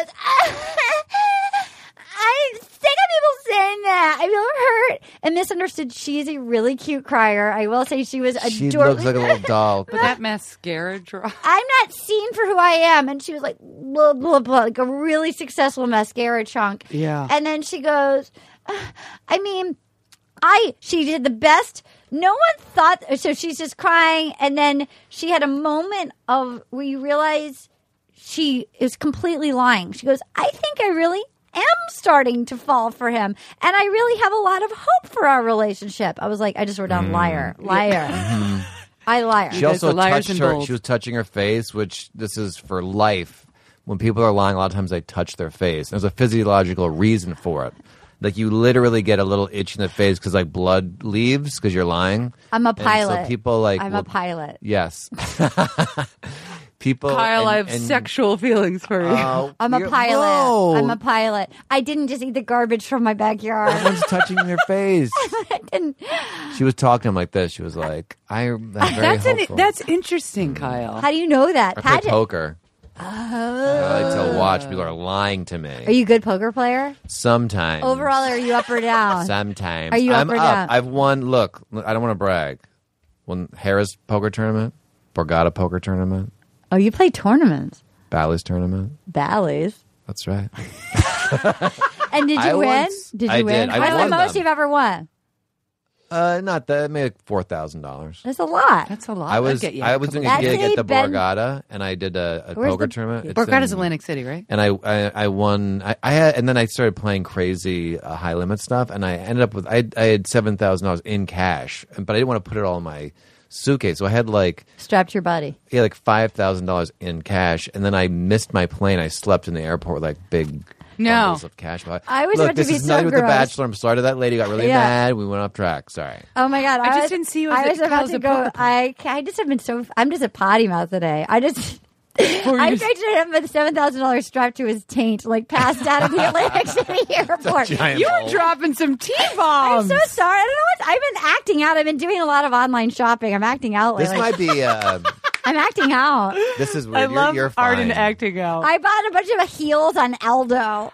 I'm sick of people saying that. I feel hurt and misunderstood. She is a really cute crier. I will say she was She adorable. looks like a little doll. But that mascara drop. I'm not seen for who I am. And she was like, blah, blah, blah, like a really successful mascara chunk. Yeah. And then she goes, I mean, I, she did the best. No one thought, so she's just crying. And then she had a moment of where you realize she is completely lying. She goes, I think I really am starting to fall for him. And I really have a lot of hope for our relationship. I was like, I just wrote down liar, liar. I liar. She guys also are liars touched and her. bold. She was touching her face, which this is for life. When people are lying, a lot of times they touch their face. There's a physiological reason for it. Like you literally get a little itch in the face because like blood leaves because you're lying. I'm a And so pilot. people like I'm will- a pilot. Yes. People. Kyle, and- I have and- sexual feelings for you. Oh, I'm a you're- pilot. No. I'm a pilot. I didn't just eat the garbage from my backyard. Everyone's touching your face. I didn't. She was talking to him like this. She was like, "I am very that's an, hopeful." that's interesting, Kyle. How do you know that? I play Pageant. poker. I like to watch. People are lying to me. Are you a good poker player? Sometimes. Overall, are you up or down? Sometimes. Are you up I'm or up. down? I've won. Look, I don't want to brag. Won Harris poker tournament, Borgata poker tournament, Oh, you play tournaments. Bally's tournament. Bally's. That's right. And did you I win? once- did you I win? did. I What's the won most them. you've ever won? Uh, not that. Maybe like four thousand dollars. That's a lot. That's a lot. I I'd was get you I a was couple- doing a That's gig a at the Ben- Borgata, and I did a, a Where's poker the- tournament. It's Borgata's in- Atlantic City, right? And I, I, I won. I, I had, and then I started playing crazy uh, high limit stuff, and I ended up with I, I had seven thousand dollars in cash, but I didn't want to put it all in my suitcase, so I had like Strapped to your body. yeah, like five thousand dollars in cash, and then I missed my plane. I slept in the airport with like big. No. bundles of cash. I was Look, about to this be is so nothing with the gross. Bachelor. I'm sorry to that lady. Got really Yeah. mad. We went off track. Sorry. Oh my god! I just was- didn't see you as I a- was about as to a go. poker I I just have been so. I'm just a potty mouth today. I just. I you- pictured him with seven thousand dollars strapped to his taint, like passed out of the Atlantic City airport. Giant You were bowl. dropping some I'm T-bombs. so sorry. I don't know what I've been acting out. I've been doing a lot of online shopping. I'm acting out This lately. might be. Uh, I'm acting out. this is weird. I you're, love you're fine. Arden acting out. I bought a bunch of heels on Aldo.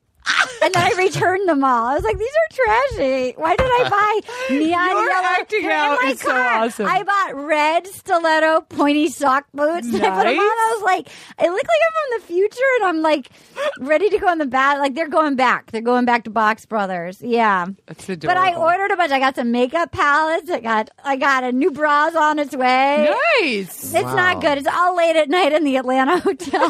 And then I returned them all. I was like, these are trashy. Why did I buy neon Your yellow? acting They're in out my is so car. awesome. I bought red stiletto pointy sock boots. And I put them on. Nice. I was like, I look like I'm from the future, and I'm like ready to go in the bath. Like they're going back. They're going back to Box Brothers. Yeah. That's adorable. But I ordered a bunch. I got some makeup palettes. I got I got a new bra's on its way. Nice. It's not good. It's all late at night in the Atlanta hotel.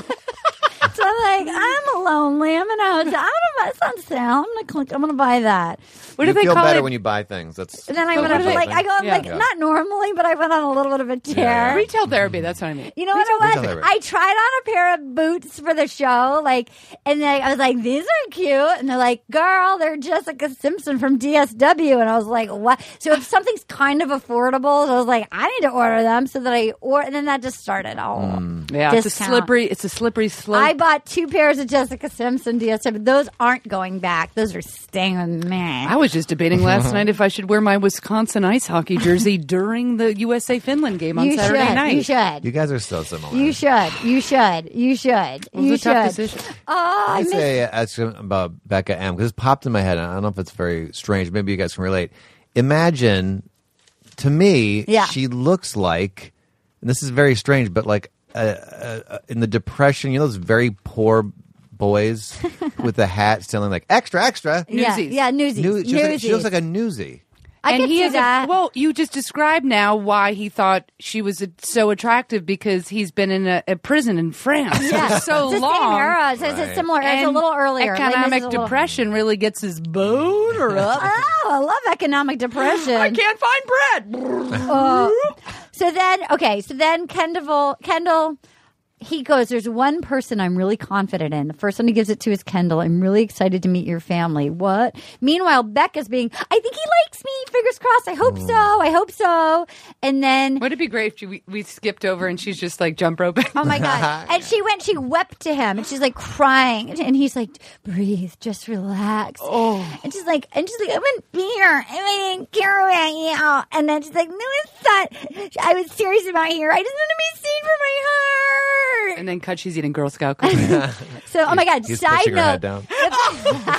So I'm like, I'm lonely. I'm in a hotel. I'm gonna buy sounds sound. I'm gonna click. I'm gonna buy that. What you do they feel call better it? when you buy things. That's And then I But went what on do they- like I go on Yeah. like Yeah. not normally, but I went on a little bit of a tear. Yeah, yeah. Retail therapy. That's what I mean. You know what it was? retail therapy. I tried on a pair of boots for the show, like, and then I was like, "These are cute," and they're like, "Girl, they're Jessica Simpson from D S W," and I was like, "What?" So if something's kind of affordable, so I was like, "I need to order them," so that I or, and then that just started all. Yeah, it's a Discount. slippery. It's a slippery slope. I bought two pairs of Jessica Simpson D S W. Those aren't going back. Those are staying with me. I was just debating last night if I should wear my Wisconsin ice hockey jersey during the U S A Finland game on you Saturday should. night. You should. you guys are so similar. You should. You should. You should. It was you a tough should. decision. Oh, I I miss say uh, ask him about Becca M because it popped in my head. And I don't know if it's very strange. Maybe you guys can relate. Imagine, to me, Yeah. she looks like, and this is very strange, but like uh, uh, uh, in the Depression, you know those very poor boys with the hat selling like extra, extra. Yeah, Newsies. yeah, newsies. New- she, looks like, she Newsies. looks like a newsie. I and can he see is that. A, well, you just described now why he thought she was uh, so attractive because he's been in a, a prison in France yeah. for so it's the long. same era. It's, it's a Right. similar. It's a And little earlier. Like, this Economic is a little- depression really gets his boner up. Oh, I love economic depression. I can't find bread. Uh, so then, okay, so then Kendall, Kendall, he goes, there's one person I'm really confident in. The first one he gives it to is Kendall. I'm really excited to meet your family. What? Meanwhile, Becca's being, I think he likes me. Fingers crossed. I hope so. I hope so. And then, Would it be great if she, we, we skipped over and she's just like jump roping? oh my God. And she went, she wept to him and she's like crying. And he's like, breathe, just relax. Oh. And she's like, and she's like, I'm in beer. I didn't care about you. And then she's like, no, it's not. I was serious about here. I just want to be seen for my heart. And then cut, she's eating Girl Scout cookies. So, oh my God, He's side pushing her head note. down.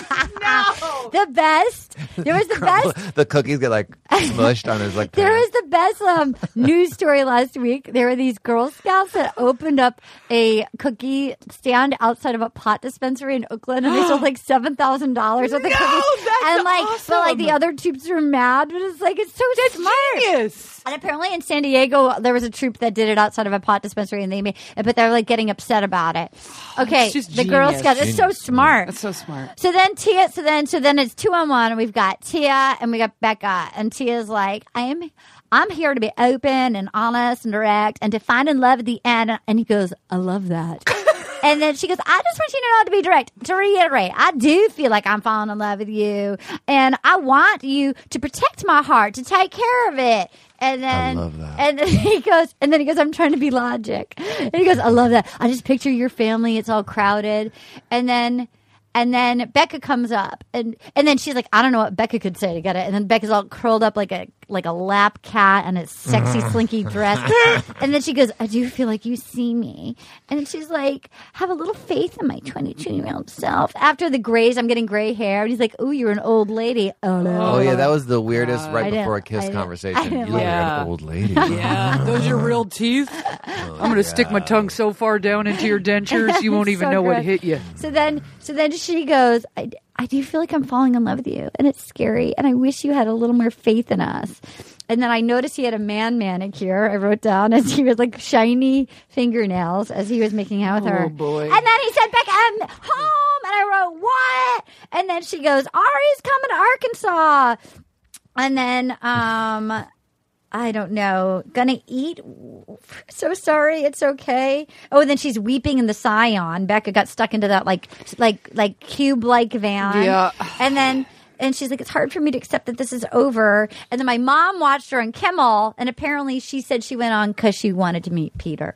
The best. There was the best. the cookies get like smushed on his like. There pants. was the best um, news story last week. There were these Girl Scouts that opened up a cookie stand outside of a pot dispensary in Oakland, and they sold like seven thousand dollars worth of No, cookies. that's and like, but like awesome. the other troops were mad, but it's like it's so smart. Genius. And apparently in San Diego, there was a troop that did it outside of a pot dispensary, and they made, but they're like getting upset about it. Okay, It's just the Girl genius. Scouts. It's so smart. That's so smart. So then Tia, so then, so then it's two on one, and we've got Tia and we got Becca, and Tia's like, I am, I'm here to be open and honest and direct, and to find and love at the end. And he goes, I love that. And then she goes, I just want you to know, to be direct, to reiterate, I do feel like I'm falling in love with you, and I want you to protect my heart, to take care of it. And then, I love that. and then he goes, and then he goes, I'm trying to be logic. And he goes, I love that. I just picture your family. It's all crowded. And then, And then Becca comes up, and and then she's like, I don't know what Becca could say to get it. And then Becca's all curled up like a like a lap cat in a sexy slinky dress. And then she goes, I do feel like you see me. And then she's like, have a little faith in my twenty-two year old self. After the grays, I'm getting gray hair. And he's like, oh, you're an old lady. Oh no. Oh yeah, that was the weirdest Uh, right I didn't- before a kiss I didn't- conversation. I didn't You look like like Yeah. an old lady. Yeah, those are real teeth. I'm gonna stick my tongue so far down into your dentures, you won't even So know what gross. hit you. So then, so then she goes, I, I do feel like I'm falling in love with you, and it's scary, and I wish you had a little more faith in us. And then I noticed he had a man manicure. I wrote down as he was like shiny fingernails as he was making out with her. Oh, boy. And then he said, Becca, I'm home. And I wrote, what? And then she goes, Ari's coming to Arkansas. And then, um, I don't know, gonna eat. So sorry, it's okay. Oh, and then she's weeping in the Scion. Becca got stuck into that like, like, like cube-like van. Yeah. And then, and she's like, it's hard for me to accept that this is over. And then my mom watched her on Kimmel, and apparently she said she went on because she wanted to meet Peter.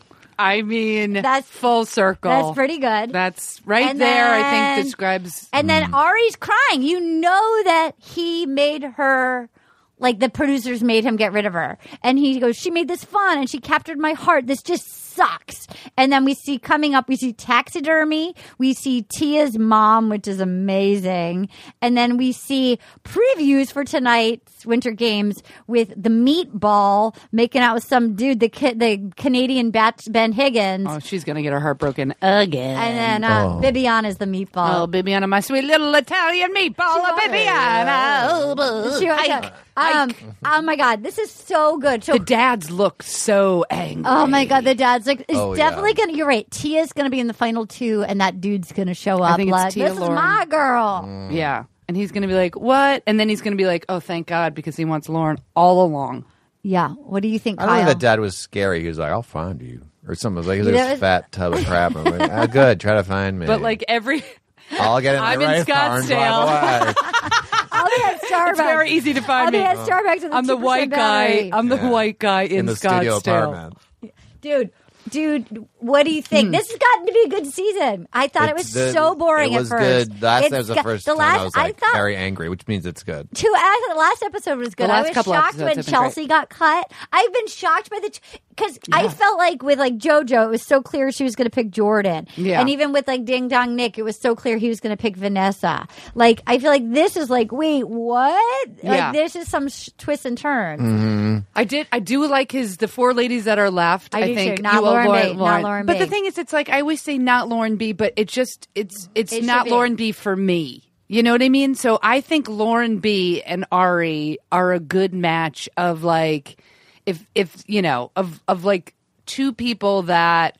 I mean, That's- full circle. That's pretty good. That's right And there. I then- think describes. And then Ari's crying. You know that he made her, like the producers made him get rid of her. And he goes, she made this fun and she captured my heart. This just sucks. And then we see coming up, we see taxidermy. We see Tia's mom, which is amazing. And then we see previews for tonight's Winter Games with the meatball making out with some dude, the ki- the Canadian Bat- Ben Higgins. Oh, she's gonna get her heart broken again. And then uh, Bibiana's the meatball. Oh, Bibiana, my sweet little Italian meatball, oh, Bibiana. Oh, She was Ike. like, um, oh my God, this is so good. So, The dads look so angry. oh my God, the dad's like, it's Oh, yeah. definitely gonna. You're right. Tia's gonna be in the final two, and that dude's gonna show up. think it's like, Tia this Lauren. is my girl. Yeah. And he's going to be like, what? And then he's going to be like, oh, thank God, because he wants Lauren all along. Yeah. What do you think, I don't Kyle? think that dad was scary. He was like, I'll find you. Or something. It was like, You this know, it's- fat tub of crap. I'm like, ah, good. Try to find me. But like every. I'll get in the I'm in right car and drive Scottsdale. away. I'll be at Starbucks. It's very easy to find I'll me. be at Starbucks with a I'm the two percent white battery. guy. I'm the Yeah. white guy in, in the studio Scottsdale. apartment. Dude, dude, what do you think? Hmm. This has gotten to be a good season. I thought it was It's the- so boring It was at first. good. Last It's that was the got- first the time last, I was like thought, very angry, which means it's good. Two, I, the last episode was good. The last I was couple shocked episodes when have been Chelsea got cut. I've been shocked by the because I felt like with like JoJo, it was so clear she was going to pick Jordan, Yeah. and even with like Ding Dong Nick, it was so clear he was going to pick Vanessa. Like I feel like this is like, wait, what? Yeah. Like this is some sh- twists and turns. I did. I do like his the four ladies that are left. I I, do think too. Not you- Lauren Lauren, B. Not Lauren But B. the thing is, it's like I always say not Lauren B. But it just it's it's It should not be. Lauren B. for me. You know what I mean? So I think Lauren B. and Ari are a good match of like if if you know of of like two people that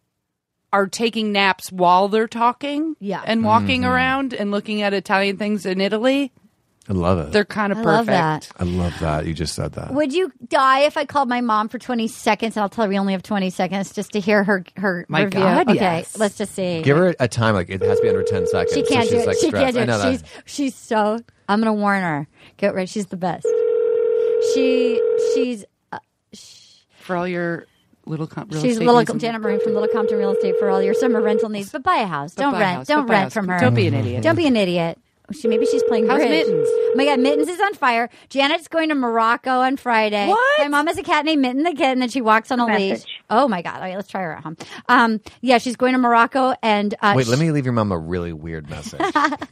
are taking naps while they're talking, Yeah. and walking around and looking at Italian things in Italy. I love it. They're kind of I perfect. love that. I love that. You just said that. Would you die if I called my mom for twenty seconds? And I'll tell her we only have twenty seconds just to hear her her My review. God, okay, yes. let's just see. Give her a time. Like it has to be under ten seconds. She so can't she's do it. Like she stressed. can't do I it. know She's that. she's so. I'm gonna warn her. Get ready. She's the best. She she's For all your little com- real she's estate little needs and- Janet Marine from Little Compton Real Estate for all your summer rental needs. But buy a house. But Don't buy a rent. house. Don't But buy a rent house. from her. Don't be an idiot. Don't be an idiot. She maybe she's playing How's bridge. Mittens? Oh my God, Mittens is on fire. Janet's going to Morocco on Friday. What? My mom has a cat named Mitten the kitten, and she walks on a leash. Oh my God! Okay, let's try her at home. Um, yeah, she's going to Morocco, and uh, Wait, let she- me leave your mom a really weird message.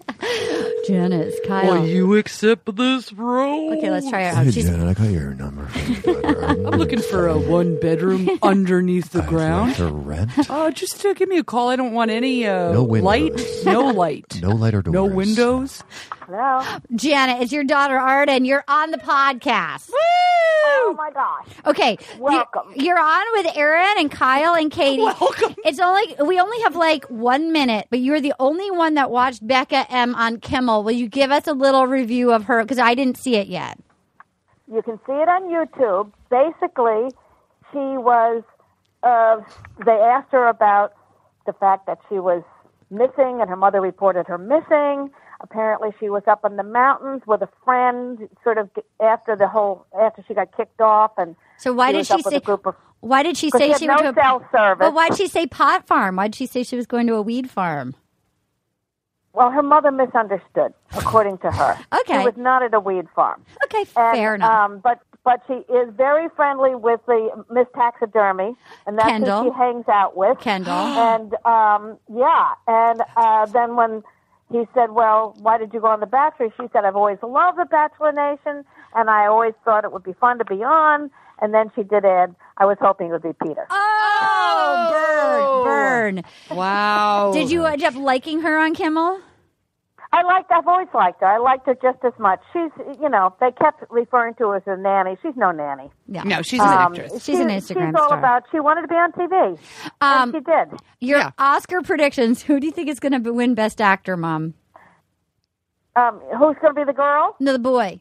Janice, Kyle. you accept this role? Okay, let's try her out. She's I got your number. I'm looking for a one bedroom underneath the ground. To rent. Oh, just uh, give me a call. I don't want any uh, No windows. light. No light. No light or doors. No windows. Janet, it's your daughter Arden. You're on the podcast. Oh my gosh. Okay, Welcome. You're, you're on with Aaron and Kyle and Katie. Welcome. It's only we only have like one minute, but you're the only one that watched Becca M on Kimmel. Will you give us a little review of her? Because I didn't see it yet. You can see it on YouTube. Basically, she was, uh, they asked her about the fact that she was missing and her mother reported her missing. Apparently she was up in the mountains with a friend sort of after the whole, after she got kicked off. And So why she did was she up with say? a group of, Why did she 'cause say she had she no went to a cell service. But why did she say pot farm? Why did she say she was going to a weed farm? well, her mother misunderstood, according to her. Okay. She was not at a weed farm. Okay, And, fair enough. Um, but but she is very friendly with the Miss Taxidermy, and that's Kendall. who she hangs out with. Kendall. And um, yeah, and uh, then when he said, "Well, why did you go on The Bachelor?" She said, "I've always loved The Bachelor Nation, and I always thought it would be fun to be on." And then she did add, "I was hoping it would be Peter." Oh, burn, burn. Wow. Did you end up liking her on Kimmel? I liked. I've always liked her. I liked her just as much. She's, you know, they kept referring to her as a nanny. She's no nanny. Yeah. No, she's an Um, actress. She's an Instagram She's all star. about. She wanted to be on T V, Um, and she did. Your Yeah. Oscar predictions. Who do you think is going to win Best Actor, Mom? Um, who's going to be the girl? No, the boy.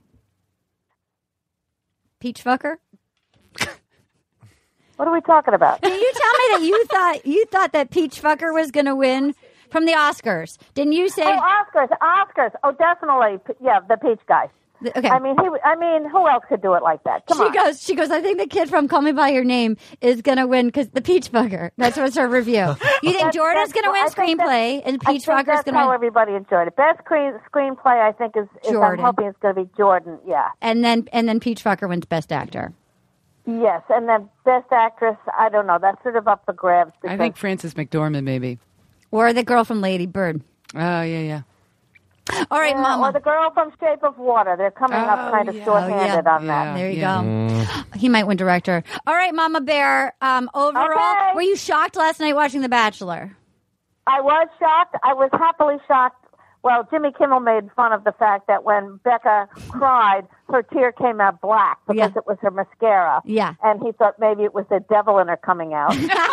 Peach fucker? What are we talking about? Did you tell me that you thought you thought that Peach fucker was going to win from the Oscars? Didn't you say? Oh, Oscars, Oscars. Oh, definitely. P- Yeah, the Peach guy. Okay. I mean, he. I mean, who else could do it like that? Come she on. goes. She goes. I think the kid from Call Me by Your Name is going to win because the Peach fucker. That's what's her review. You think That's- Jordan's that's- going to win I think screenplay and I Peach think fucker's that's going to how win, everybody enjoyed it. Best screen, screenplay, I think, is, is I'm Jordan. hoping it's going to be Jordan. Yeah. and then and then Peach fucker wins Best Actor. Yes, and then Best Actress, I don't know. That's sort of up for grabs. I because- think Frances McDormand, maybe. Or the girl from Lady Bird. Oh, yeah, yeah. All right, Yeah, Mama. or the girl from Shape of Water. They're coming up Oh, kind of yeah. short-handed Oh, on yeah. that. There you Yeah. go. He might win director. All right, Mama Bear. Um, overall, Okay. were you shocked last night watching The Bachelor? I was shocked. I was happily shocked. Well, Jimmy Kimmel made fun of the fact that when Becca cried, her tear came out black because Yeah. it was her mascara. Yeah. And he thought maybe it was the devil in her coming out.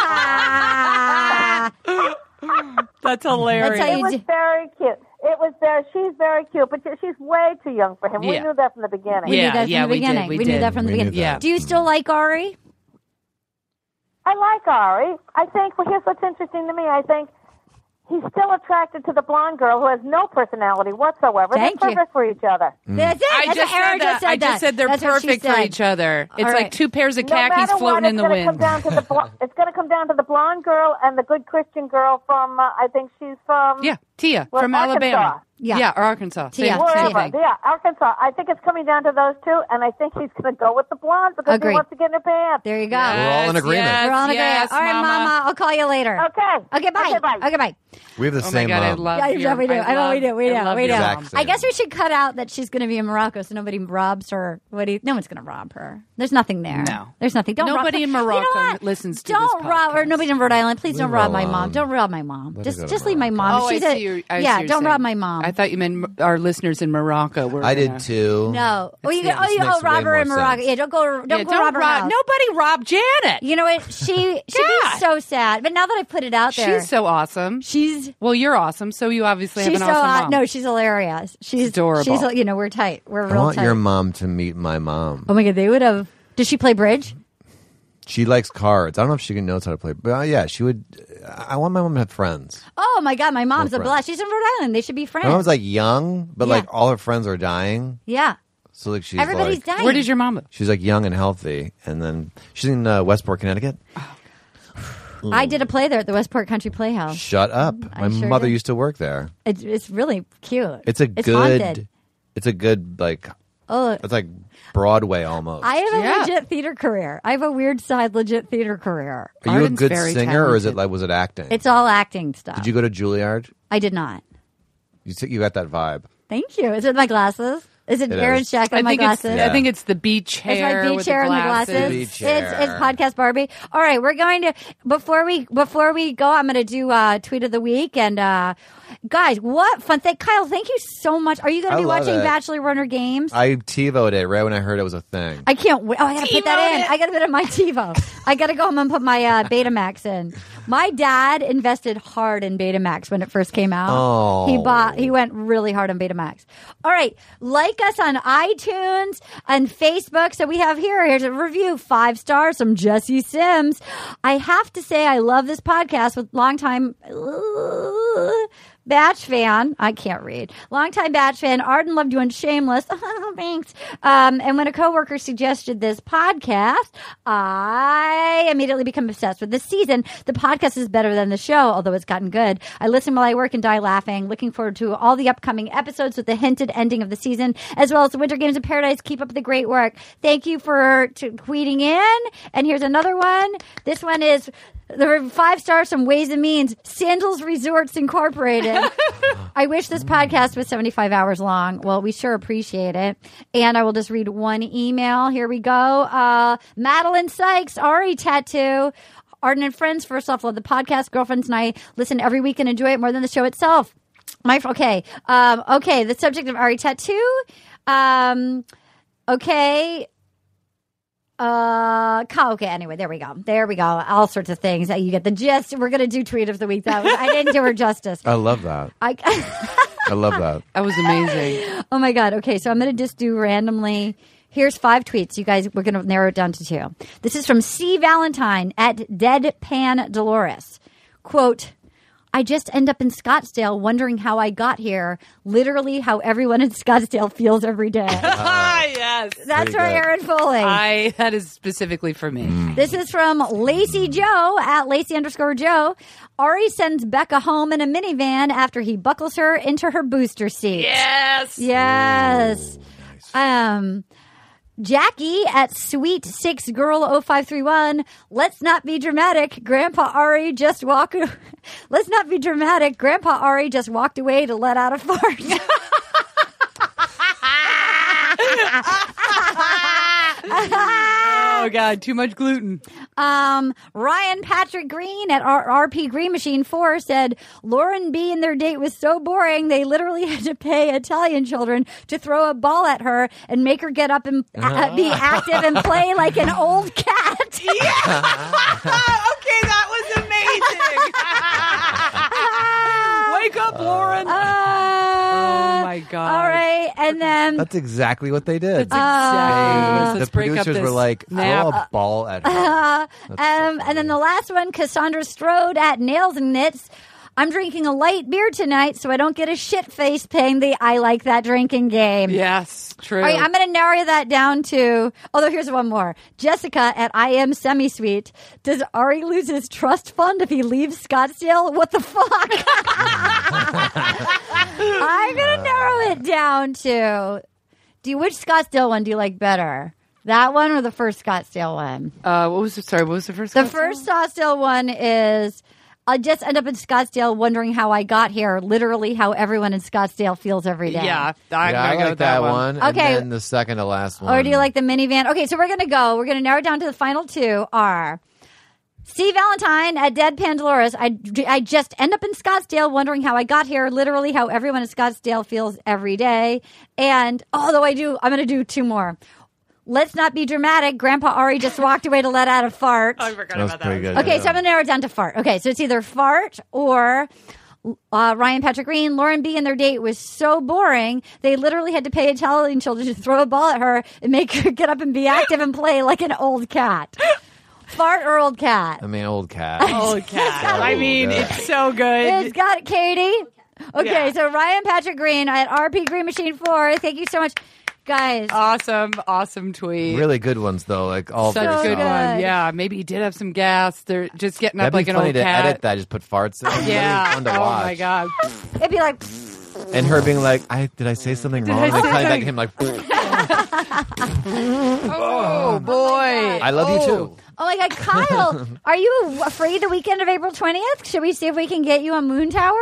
That's hilarious. That's how It you was do- very cute. It was very. She's very cute, but she's way too young for him. We Yeah. knew that from the beginning. We Yeah, knew that from yeah, the we did, beginning. we knew did. that from the We knew beginning. that. Do you still like Ari? I like Ari. I think. Well, here's what's interesting to me. I think he's still attracted to the blonde girl who has no personality whatsoever. Thank They're you. perfect for each other. That's it. I That's just what Aaron said that. just said I just that. said they're That's what she perfect for said. each other. It's All like right. two pairs of No khakis matter floating what, in the it's wind. Come down to the bl- it's going to come down to the blonde girl and the good Christian girl from. Uh, I think she's from. Yeah, Tia Well, from Arkansas. Alabama. Yeah. or Arkansas. Tia. Same, Wherever. same thing. Yeah, Arkansas. I think it's coming down to those two, and I think he's going to go with the blonde because Agreed. he wants to get in her pants. There you go. We're all in Yes, agreement. yes, We're all in agreement. yes, All right, Mama. I'll call you later. Okay. Okay, bye. Okay, bye. Okay, bye. We have the Oh my same God, I mom. love Yeah, your, yeah, we do. I know we do. We I do. love We do. your Exact mom. same. I guess we should cut out that she's going to be in Morocco so nobody robs her. What do you, no one's going to rob her. There's nothing there. No. There's nothing. Don't Nobody rob in her. You know Morocco what? listens to don't this rob or podcast. nobody in Rhode Island. Please Leave don't her rob my alone. mom. Don't rob my mom. Let her just go to just leave my mom. Oh, I She's see. a, You're, I see yeah, what you're don't saying. rob my mom. I thought you meant our listeners in Morocco. Were I gonna- did too. no. Oh, you It's- oh, this you makes oh, rob way her in more Morocco. sense. Yeah, don't go. Don't Yeah, go rob her rob. house. Nobody robbed Janet. You know what? She she'd be God. so sad. But now that I put it out there, She's so awesome. she's Well, you're awesome, so you obviously she's have so an awesome uh, mom. no, she's hilarious. She's adorable. She's you know we're tight. We're I real want tight. your mom to meet my mom. Oh my god, they would have. Does she play bridge? She likes cards. I don't know if she knows how to play, but uh, yeah, she would. I want my mom to have friends. Oh my god, my mom's a friends. blast. She's in Rhode Island. They should be friends. My mom's like young, but Yeah. like all her friends are dying. yeah, So like she's everybody's like, dying. Where does your mom live? she's like young and healthy, and then she's in uh, Westport, Connecticut. I did a play there at the Westport Country Playhouse. Shut up! I My sure mother did. used to work there. It's it's really cute. It's a it's good. haunted. It's a good like. Oh, It's like Broadway almost. I have a Yeah. legit theater career. I have a weird side legit theater career. Are you a Arden's good very singer, or is it talented. like was it acting? It's all acting stuff. Did you go to Juilliard? I did not. You t- you got that vibe. Thank you. Is it my glasses? Is it, It Aaron's is. jacket I and my think it's. glasses? Yeah. I think it's the beach It's hair. my beach with hair the and the glasses. The beach It's hair. it's podcast Barbie. All right, we're going to before we before we go. I'm going to do uh, tweet of the week and uh, guys, what fun! Thank Kyle. Thank you so much. Are you going to I be love watching it. Bachelor Runner games? I TiVoed it right when I heard it was a thing. I can't wait. Oh, I got to put that TiVoed in. it. I got to put it in my TiVo. I got to go home and put my uh, Betamax in. My dad invested hard in Betamax when it first came out. Oh. He bought. He went really hard on Betamax. All right, like us on iTunes and Facebook. So we have here. Here's a review, five stars from Jesse Sims. I have to say, I love this podcast with longtime. Batch fan. I can't read. Longtime Batch fan. Arden loved you on Shameless. Oh, thanks. Um, and when a coworker suggested this podcast, I immediately become obsessed with this season. The podcast is better than the show, although it's gotten good. I listen while I work and die laughing. Looking forward to all the upcoming episodes with the hinted ending of the season, as well as the Winter Games of Paradise. Keep up the great work. Thank you for t- tweeting in. And here's another one. This one is... There were five stars from Ways and Means. Sandals Resorts Incorporated. I wish this podcast was seventy-five hours long. Well, we sure appreciate it. And I will just read one email. Here we go. Uh, Madeline Sykes, Ari Tattoo. Arden and friends, first off, love the podcast. Girlfriends and I listen every week and enjoy it more than the show itself. My okay. Um, okay, the subject of Ari Tattoo. Um, okay. Uh, okay. Anyway, there we go. There we go. All sorts of things. You get the gist. We're gonna do tweet of the week. That was, I didn't do her justice. I love that. I, I love that. That was amazing. Oh my god. Okay, so I'm gonna just do randomly. Here's five tweets. You guys, we're gonna narrow it down to two. This is from C Valentine at Deadpan Dolores. Quote. I just end up in Scottsdale wondering how I got here. Literally how everyone in Scottsdale feels every day. Ah, yes. That's for Aaron Foley. I, that is specifically for me. Mm. This is from Lacey Joe at Lacey underscore Joe. Ari sends Becca home in a minivan after he buckles her into her booster seat. Yes. Yes. Ooh, nice. Um... Jackie at Sweet Six Girl oh five three one. Let's not be dramatic. Grandpa Ari just walked. Let's not be dramatic. Grandpa Ari just walked away to let out a fart. Oh God, too much gluten. Um, Ryan Patrick Green at R- RP Green Machine four said Lauren B and their date was so boring they literally had to pay Italian children to throw a ball at her and make her get up and uh, be active and play like an old cat. Yeah. Okay, that was amazing. Wake up, Lauren. Uh, oh my God. All right, and then That's exactly what they did. That's exactly. Uh, the Let's break up producers this were like, nap. throw a ball at her. Uh, so um, and then the last one, Cassandra Strode at Nails and Knits. I'm drinking a light beer tonight so I don't get a shit face playing the I like that drinking game. Yes, true. All right, I'm going to narrow that down to, although here's one more. Jessica at I Am Semi-Sweet. Does Ari lose his trust fund if he leaves Scottsdale? What the fuck? I'm going to narrow it down to, do you, which Scottsdale one do you like better? That one or the first Scottsdale one? Uh, what was it? Sorry, what was the first? The Scottsdale? first Scottsdale one is, I just end up in Scottsdale wondering how I got here. Literally how everyone in Scottsdale feels every day. Yeah, I'm yeah, gonna I go like with that one. one. Okay. And then the second to last one. Or do you like the minivan? Okay, so we're going to go. We're going to narrow it down to the final two are C. Valentine at Deadpan Dolores. I, I just end up in Scottsdale wondering how I got here. Literally how everyone in Scottsdale feels every day. And although I do, I'm going to do two more. Let's not be dramatic. Grandpa Ari just walked away to let out a fart. I forgot That was about pretty that. good. Okay, yeah. so I'm going to narrow it down to fart. Okay, so it's either fart or uh, Ryan Patrick Green, Lauren B. and their date was so boring, they literally had to pay Italian children to throw a ball at her and make her get up and be active and play like an old cat. Fart or old cat? I mean, old cat. Old cat. I mean, good. it's so good. It's got it, Katie. Okay, Yeah. so Ryan Patrick Green at R P Green Machine four. Thank you so much, guys. Awesome, awesome tweet. Really good ones, though. Like all Such very a good solid. one. Yeah, maybe he did have some gas. They're just getting up That'd like be an funny old to cat. edit that. Just put farts in. It'd be Yeah. really fun to oh watch. my God. It'd be like, And her being like, "I did I say something wrong?" I And then say coming back something- to him like, Oh boy. "I love you Oh. too." oh my God, Kyle, are you free the weekend of April twentieth? Should we see if we can get you a moon tower?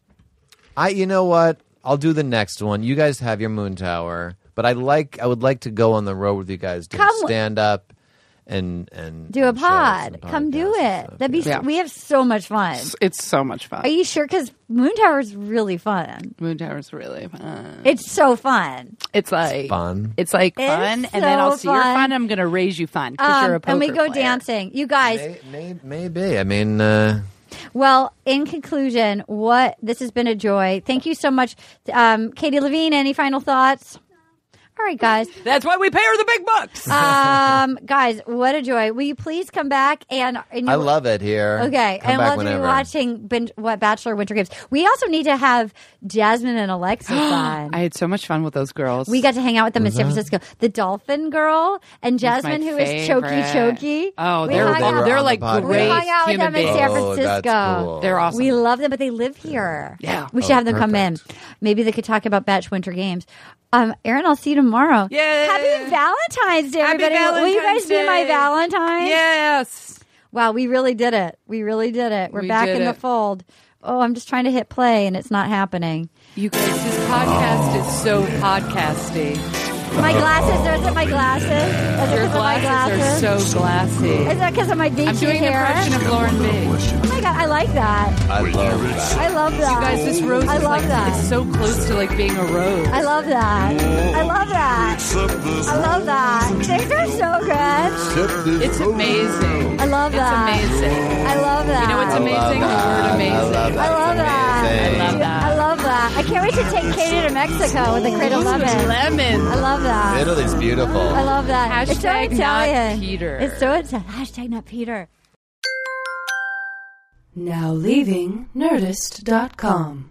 I, you know what? I'll do the next one. You guys have your moon tower, but I like. I would like to go on the road with you guys, do Come- stand up, and and Do a and shows pod. and Come do podcasts and it. stuff, That'd be. yeah. We have so much fun. It's, it's so much fun. Are you sure? Because moon tower is really fun. Moon Tower's really fun. It's so fun. It's like fun. It's like It's fun, so and then I'll see your fun. fun. I'm gonna raise you fun because Um, you're a poker and we go player. dancing. You guys. May, may, maybe. I mean, uh, Well, in conclusion, what this has been a joy. Thank you so much, um, Katie Levine. Any final thoughts? All right, guys. That's why we pay her the big bucks. Um, guys, what a joy. Will you please come back? And, and I love it here. Okay. Come and back we'll be whenever. watching ben, what Bachelor Winter Games. We also need to have Jasmine and Alexa on. I had so much fun with those girls. We got to hang out with them in San that? Francisco. The dolphin girl and Jasmine, my who is Choky favorite. Choky. Oh, We they're hung out- they're on like the podcast. great We hung out with human them in beings. San Oh, Francisco. that's cool. They're awesome. We love them, but they live here. Yeah. We should Oh, have them come in. perfect. Maybe they could talk about Batch Winter Games. Um, Aaron, I'll see you tomorrow. Yay. Happy Valentine's Day, Happy everybody. Will you guys Valentine's be my Day. Valentine? Yes. Wow, we really did it. We really did it. We're We back did in the it. fold. Oh, I'm just trying to hit play, and it's not happening. You guys, this podcast is so podcasty. My glasses, is it my glasses? Is it Your because of my glasses glasses? are so glassy. Is that because of my beachy I'm doing an hair? impression of Lauren B. Oh my god, I like that. I love that. I love that. You guys, this rose I is love like that. it's so close to like being a rose. I love that. I love that. I love that. Things are so good. It's amazing. I love It's that. amazing. I love that. You know what's I love amazing? The that. word amazing. I love that. I love that. Amazing. I love that. I love that. I can't wait to take Katie to Mexico with the Cradle Lemon. Lemon. I love that. Italy's beautiful. I love that. It's so Hashtag not Italian. Peter. It's so Italian. Hashtag not Peter. Now leaving Nerdist dot com.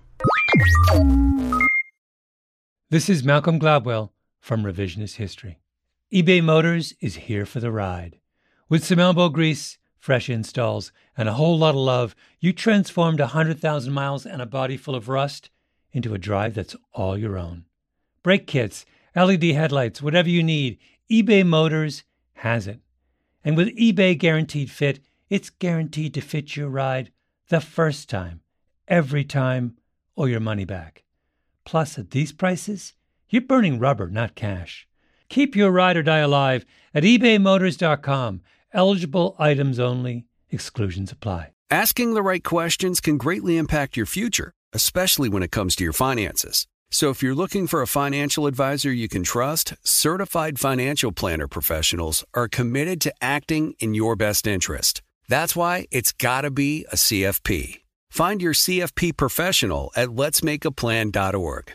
This is Malcolm Gladwell from Revisionist History. eBay Motors is here for the ride. With some elbow grease, fresh installs, and a whole lot of love, you transformed one hundred thousand miles and a body full of rust into a drive that's all your own. Brake kits, L E D headlights, whatever you need, eBay Motors has it. And with eBay Guaranteed Fit, it's guaranteed to fit your ride the first time, every time, or your money back. Plus, at these prices, you're burning rubber, not cash. Keep your ride or die alive at ebay motors dot com. Eligible items only. Exclusions apply. Asking the right questions can greatly impact your future, especially when it comes to your finances. So if you're looking for a financial advisor you can trust, certified financial planner professionals are committed to acting in your best interest. That's why it's got to be a C F P. Find your C F P professional at lets make a plan dot org.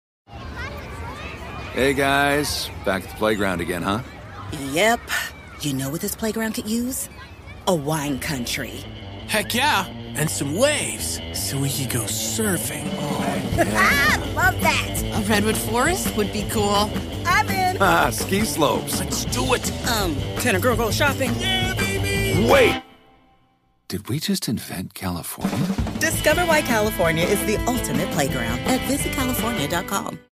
Hey guys, back at the playground again, huh? Yep. You know what this playground could use? A wine country. Heck yeah, and some waves so we could go surfing. Oh, Ah, love that. A redwood forest would be cool. I'm in. Ah, ski slopes. let's do it. Um, can a girl go shopping? Yeah, baby. Wait! Did we just invent California? Discover why California is the ultimate playground at visit california dot com.